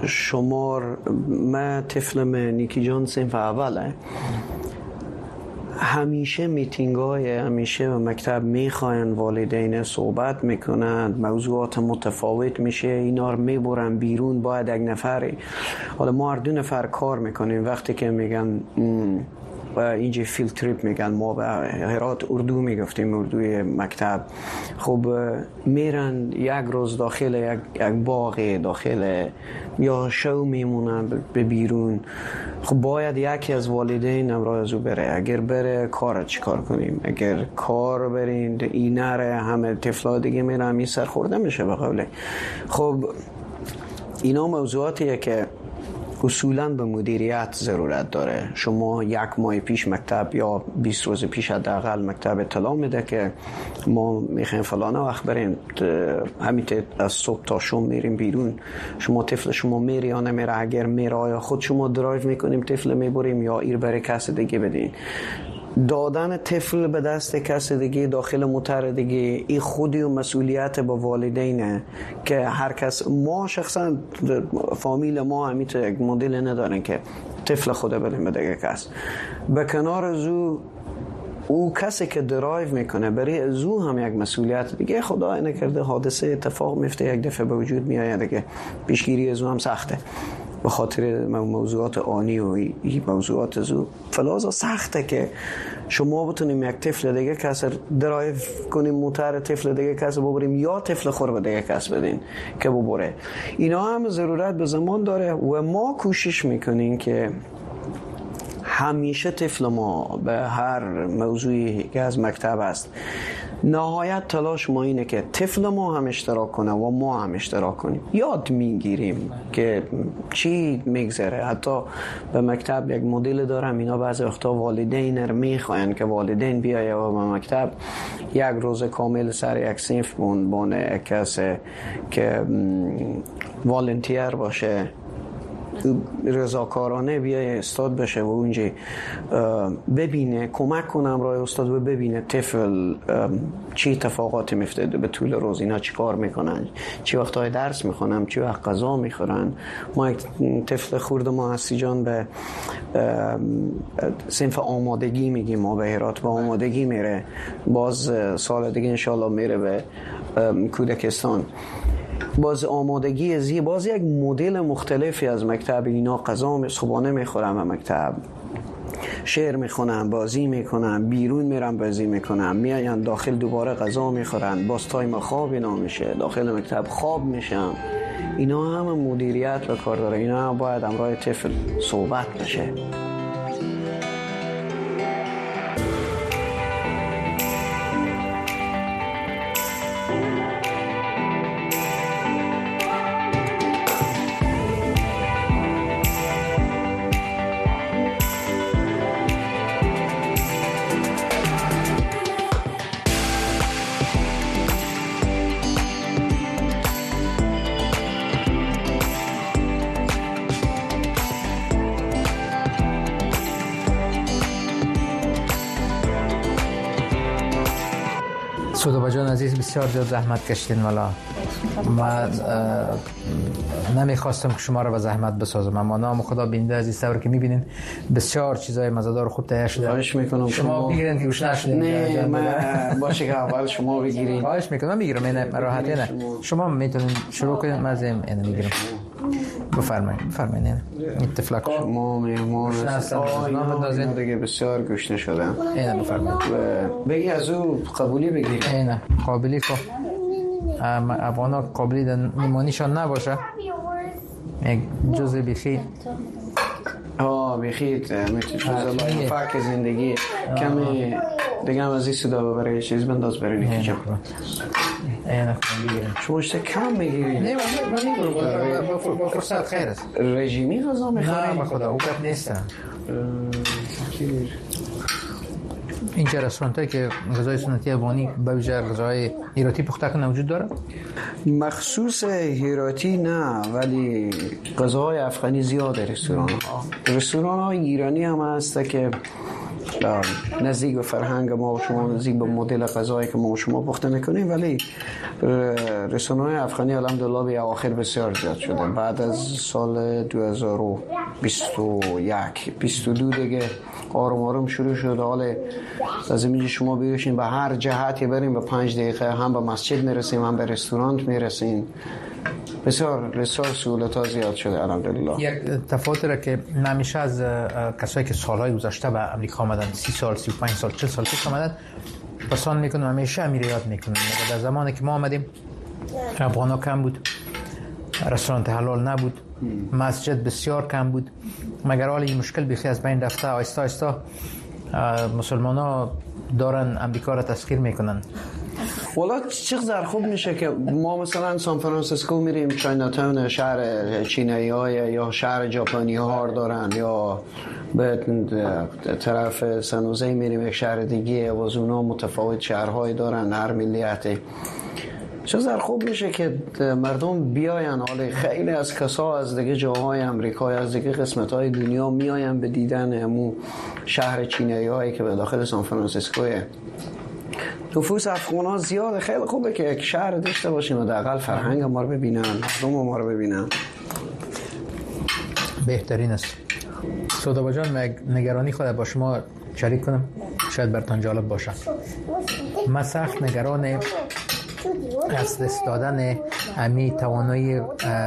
شمار. من طفلم نیکی جان صنف اوله، همیشه میتینگ‌های همیشه و مکتب میخواین والدین صحبت میکنند، موضوعات متفاوت میشه، اینا رو میبرن بیرون. باید یک نفر، حالا ما هر 2 نفر کار میکنیم، وقتی که میگن و اینجا فیلد تریپ میگن، ما به هرات اردو میگفتیم، اردوی مکتب. خب میرن یک روز داخل یک باغ، داخل یا شو میمونن به بیرون. خب باید یکی از والدین همراه از او بره. اگر بره کار چیکار کنیم؟ اگر کار برین این نره، همه طفلا دیگه میرن می سرخورده میشه به قوله. خب اینا موضوعاتیه که اصولاً به مدیریت ضرورت داره. شما 1 ماه پیش مکتب یا 20 روز پیش حداقل مکتب اطلاع میده که ما میخوایم فلانه وقت بریم، همین از صبح تا شام میریم بیرون. شما طفل شما میری یا نمیره؟ اگر میره آیا خود شما درایو میکنیم طفل میبریم یا ایر برای کس دیگه بدین؟ دادن طفل به دست کس دیگه داخل موتر دیگه، این خودی و مسئولیت با والدینه که هر کس، ما شخصا فامیل ما همیشه یک مدل ندارن که طفل خود بدیم به دیگه کس. به کنار ازو او کسی که درایو میکنه برای ازو هم یک مسئولیت دیگه. خدا نکرده حادثه اتفاق میفته یک دفعه به وجود میآید دیگه، پیشگیری ازو هم سخته به خاطر موضوعات آنی و این موضوعات ازو فلازا سخته که شما بتونیم یک طفل دیگه کس درایو کنیم، موتر طفل دیگه کس ببریم یا طفل خور به دیگه کس بدین که ببره. اینا هم ضرورت به زمان داره و ما کوشش میکنیم که همیشه طفل ما به هر موضوعی که از مکتب است، نهایت تلاش ما اینه که طفل ما هم اشتراک کنه و ما هم اشتراک کنیم. یاد میگیریم که چی میگذره. حتی به مکتب یک مدل دارم، اینا بعضی وقتا والدین رو میخواین که والدین بیایه و به مکتب یک روز کامل سر یک صنف بونه کسی که والنتیر باشه، رضاکارانه بیای استاد بشه و اونجا ببینه، کمک کنم راه استاد و ببینه طفل چی اتفاقاتی میفته به طول روز، اینا چی کار میکنن، چی وقتای درس میخونن، چی وقت غذا میخورن. ما یک طفل خورد ما هستی جان به صنف آمادگی میگیم، ما به هرات به آمادگی میره، باز سال دیگه انشالله میره به کودکستان. باز آمادگی ازی باز یک مدل مختلفی از مکتب. اینا غذا صبحانه میخورم، مکتب شعر میخونم، بازی میکنم، بیرون میرم بازی میکنم، میاین داخل دوباره غذا میخورن، باز تایم خواب اینا میشه، داخل مکتب خواب میشم. اینا هم مدیریت به کار داره. اینا هم باید همراه طفل صحبت بشه. سودابه جان عزیز بسیار زیاد زحمت کشیدین. والا من نمیخواستم که شما را به زحمت بسازم، اما نام خدا بینده عزیز طور که میبینین بسیار چیزای مزه‌دار و خوب تهیه شده. خواهش میکنم شما بگیرین که گوش نشده. نه من باشه که اول شما بگیرین. خواهش میکنم. من میگیرم، این راحتی نه. شما میتونین شروع کنین، من زم اینو میگیرم. بفرمایید. این تفلک شما میمون نام دیگه بسیار گوشته شدم. اینو بفرمایید. بگی از او قبولی بگیرید. اینو قابلی کو افغانا قابلی نمانیشان نباشه، یک جزء بیخی بیخید میتونه فرق زندگی کمی دیگه هم از این صدا ببره چیز بنداز برین که جا اینه خون بگیریم. شما اشته کم بگیرین؟ نه من با فرصت خیر است. رژیمی غذا میخورین؟ نه خدا او گپ نیست. اینجا رستوران‌هایی که غذای سنتی افغانی به ویژه غذای هراتی پخته کنه وجود داره؟ مخصوص هراتی نه، ولی غذاهای افغانی زیاده رستوران ها ایرانی هم هست که نزدیک به فرهنگ ما و شما، نزدیک به مدل غذایی که ما و شما پخته میکنیم، ولی رسانه‌های افغانی الحمدلله به اواخر بسیار زیاد شده. بعد از سال 2021 22 دیگه آروم آروم شروع شد. حالا لازم شما بیاشین به هر جهتی بریم، به 5 دقیقه هم به مسجد میرسیم، هم به رستوران میرسیم. بسیار سهولت‌ها زیاد شده الحمدلله. یک تفاوت را که نمیشه از کسایی که سالهای گذشته به امریکا آمدن، 30 سال 35 سال 40 سال پیش آمدن پسند میکنم، همیشه امیر یاد میکنم. در زمانی که ما آمدیم افغانا کم بود، رستوران حلال نبود، مسجد بسیار کم بود، مگر حالا این مشکل بیخی از بین رفته. آیستا آیستا مسلمان ها دارن امریکا را تسخیر میکنن. والا چقدر خوب میشه که ما مثلا سان فرانسیسکو میریم، چاینا تاون شهر چینایی های یا شهر ژاپنی ها دارن، یا به طرف سنوزه میریم یک شهر دیگه و از اونا متفاوت شهرهای دارن، هر ملیتی. چقدر خوب میشه که مردم بیاین. حالا خیلی از کسا از دیگه جاهای امریکا، از دیگه قسمت‌های دنیا میاین به دیدن همون شهر چینایی هایی که به داخل سان فرانسیسکوه. نفوس افغان‌ها زیاده. خیلی خوبه که یک شهر داشته باشیم و حداقل فرهنگ ما رو ببینن، مردم ما رو ببینن. بهترین است. سودابا جان، نگرانی خود با شما شریک کنم، شاید براتون جالب باشه. من سخت نگران از دست دادن امی توانایی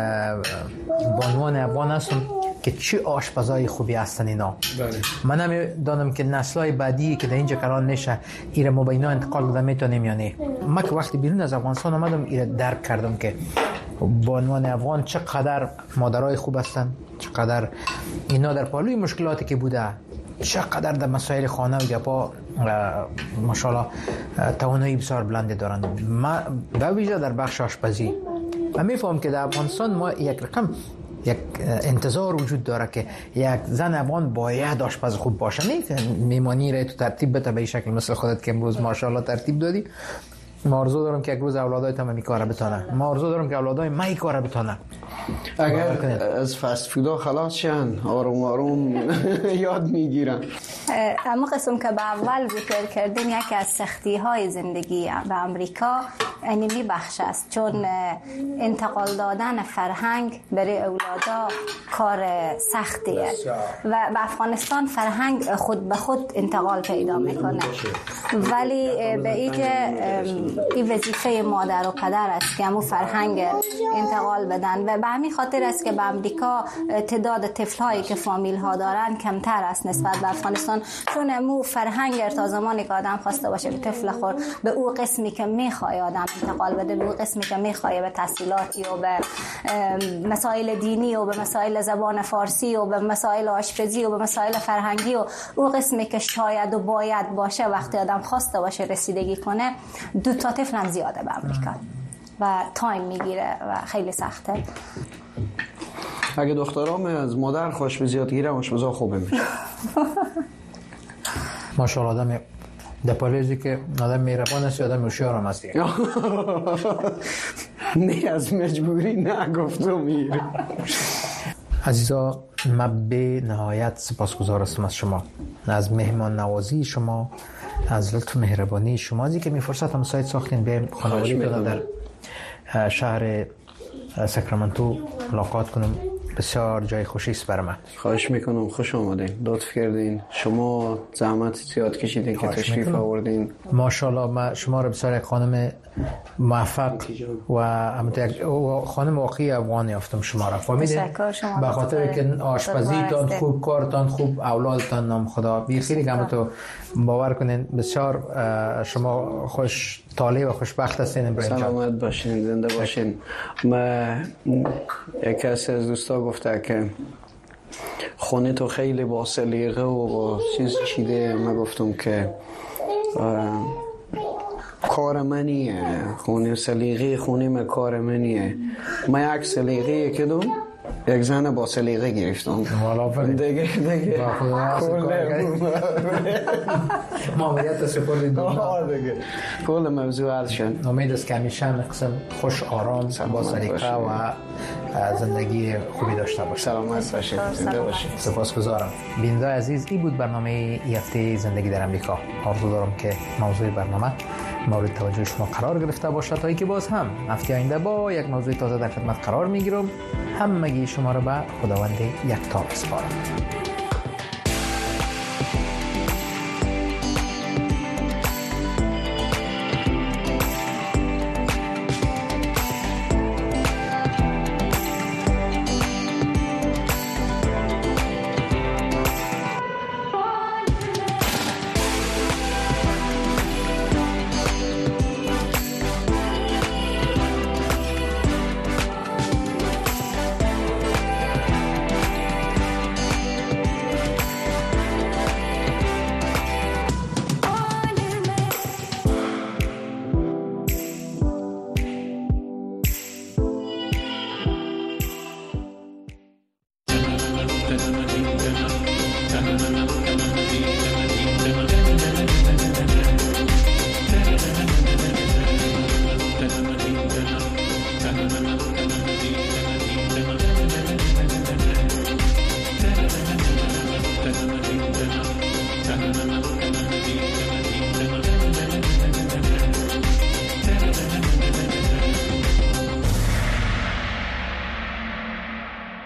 بانوان افغان هستم که چه آشپزای خوبی هستن اینا. من نمیدانم که نسل‌های بعدی که در اینجا قرار نشه ایره ما به اینا انتقال داده میتونیم یا نه. من که وقتی بیرون از افغانستان آمدم ایره درک کردم که بانوان افغان چقدر مادرای خوب هستن، چقدر اینا در پالوی مشکلاتی که بوده، چقدر در مسائل خانه و گپا ماشاءالله توانایی بسیار بلندی دارن. من به ویژه در بخش آشپزی من میفهم که در افغانستان ما یک رقم یک انتظار وجود داره که یک زن افغان باید آشپز خوب باشه، نه که میمانی را تو ترتیب بده به این شکل مثل خودت که امروز ماشاءالله ترتیب دادی. ما آرزو دارم که یک روز اولادای تمام این کارا بتونه. ما آرزو دارم که اولادای ما این کارا بتونه. اگر از فست فودا خلاص شن آروم آروم یاد میگیرن. اما قسم که به اول ذکر کردیم یکی از سختی های زندگی به امریکا اینمی بخش است، چون انتقال دادن فرهنگ برای اولادا کار سختیه و به افغانستان فرهنگ خود به خود انتقال پیدا میکنه، ولی به این وظیفه مادر و پدر است که همون فرهنگ انتقال بدن و به همین خاطر است که به امریکا تعداد طفل‌هایی که فامیل ها دارن کمتر است نسبت به افغانستان، چون همون فرهنگ تا زمانی که آدم خواسته باشه به طفل خود به او قسمی که میخواد آدم انتقال بده، به او قسمی که میخواد به تحصیلاتی و به مسائل دینی و به مسائل زبان فارسی و به مسائل آشپزی و به مسائل فرهنگی و او قسمی که شاید و باید باشه وقتی آدم خواسته باشه رسیدگی کنه، 2 تا طفل هم زیاده به امریکا و تایم میگیره و خیلی سخته. اگه دخترام از مادر خوش زیاد گیره آشپزا خوبه میشه. ماشاءالله آدم در پالیزی که آدم مهربان است، آدم هوشیار هم است. نه از مجبوری نه گفتم میره. عزیزا، من به نهایت سپاسگزار هستم از شما، از مهمان نوازی شما، از لطف مهربانی شما، از اینکه می فرصت هم سایت ساختین به خانواده در شهر ساکرامنتو ملاقات کنم. بسیار جای خوشی است برای من. خواهش میکنم، خوش آمدین، لطف کردین، شما زحمت زیاد کشیدین که تشریف آوردین. ماشاءالله من شما رو بسیار یک خانم موفق و یک خانم واقعی افغان یافتم شما را. فهمیدین؟ به خاطر که آشپزیتان خوب، کارتان خوب، اولادتان نام خدا. بیخیلی که تو باور کنین بسیار شما خوش طالع و خوشبخت هستین. ابراهیم جان سلامت باشین، زنده باشین. من یکی از دوستا گفته که خونه تو خیلی با سلیقه و با چیز چیده. من گفتم که کار منیه خونه سلیقه خونه ما کار منیه. ما یک سلیقه کدوم یک زن با سلیقه گرفتم دیگه ماموریت سپردید دیگه کل موضوع حل شد. امید است که همیشه قسم خوش آرام با سلیقه و زندگی خوبی داشته باشید. سلامت باشید. زنده باشید. سپاسگزارم. بیننده عزیز، این بود برنامه این هفته زندگی در امریکا. آرزو دارم که موضوع برنامه مورد توجه شما قرار گرفته باشد تا اینکه باز هم هفته آینده با یک موضوع تازه در خدمت قرار میگیرم. همگی شما را به خداوند یکتا میسپارم.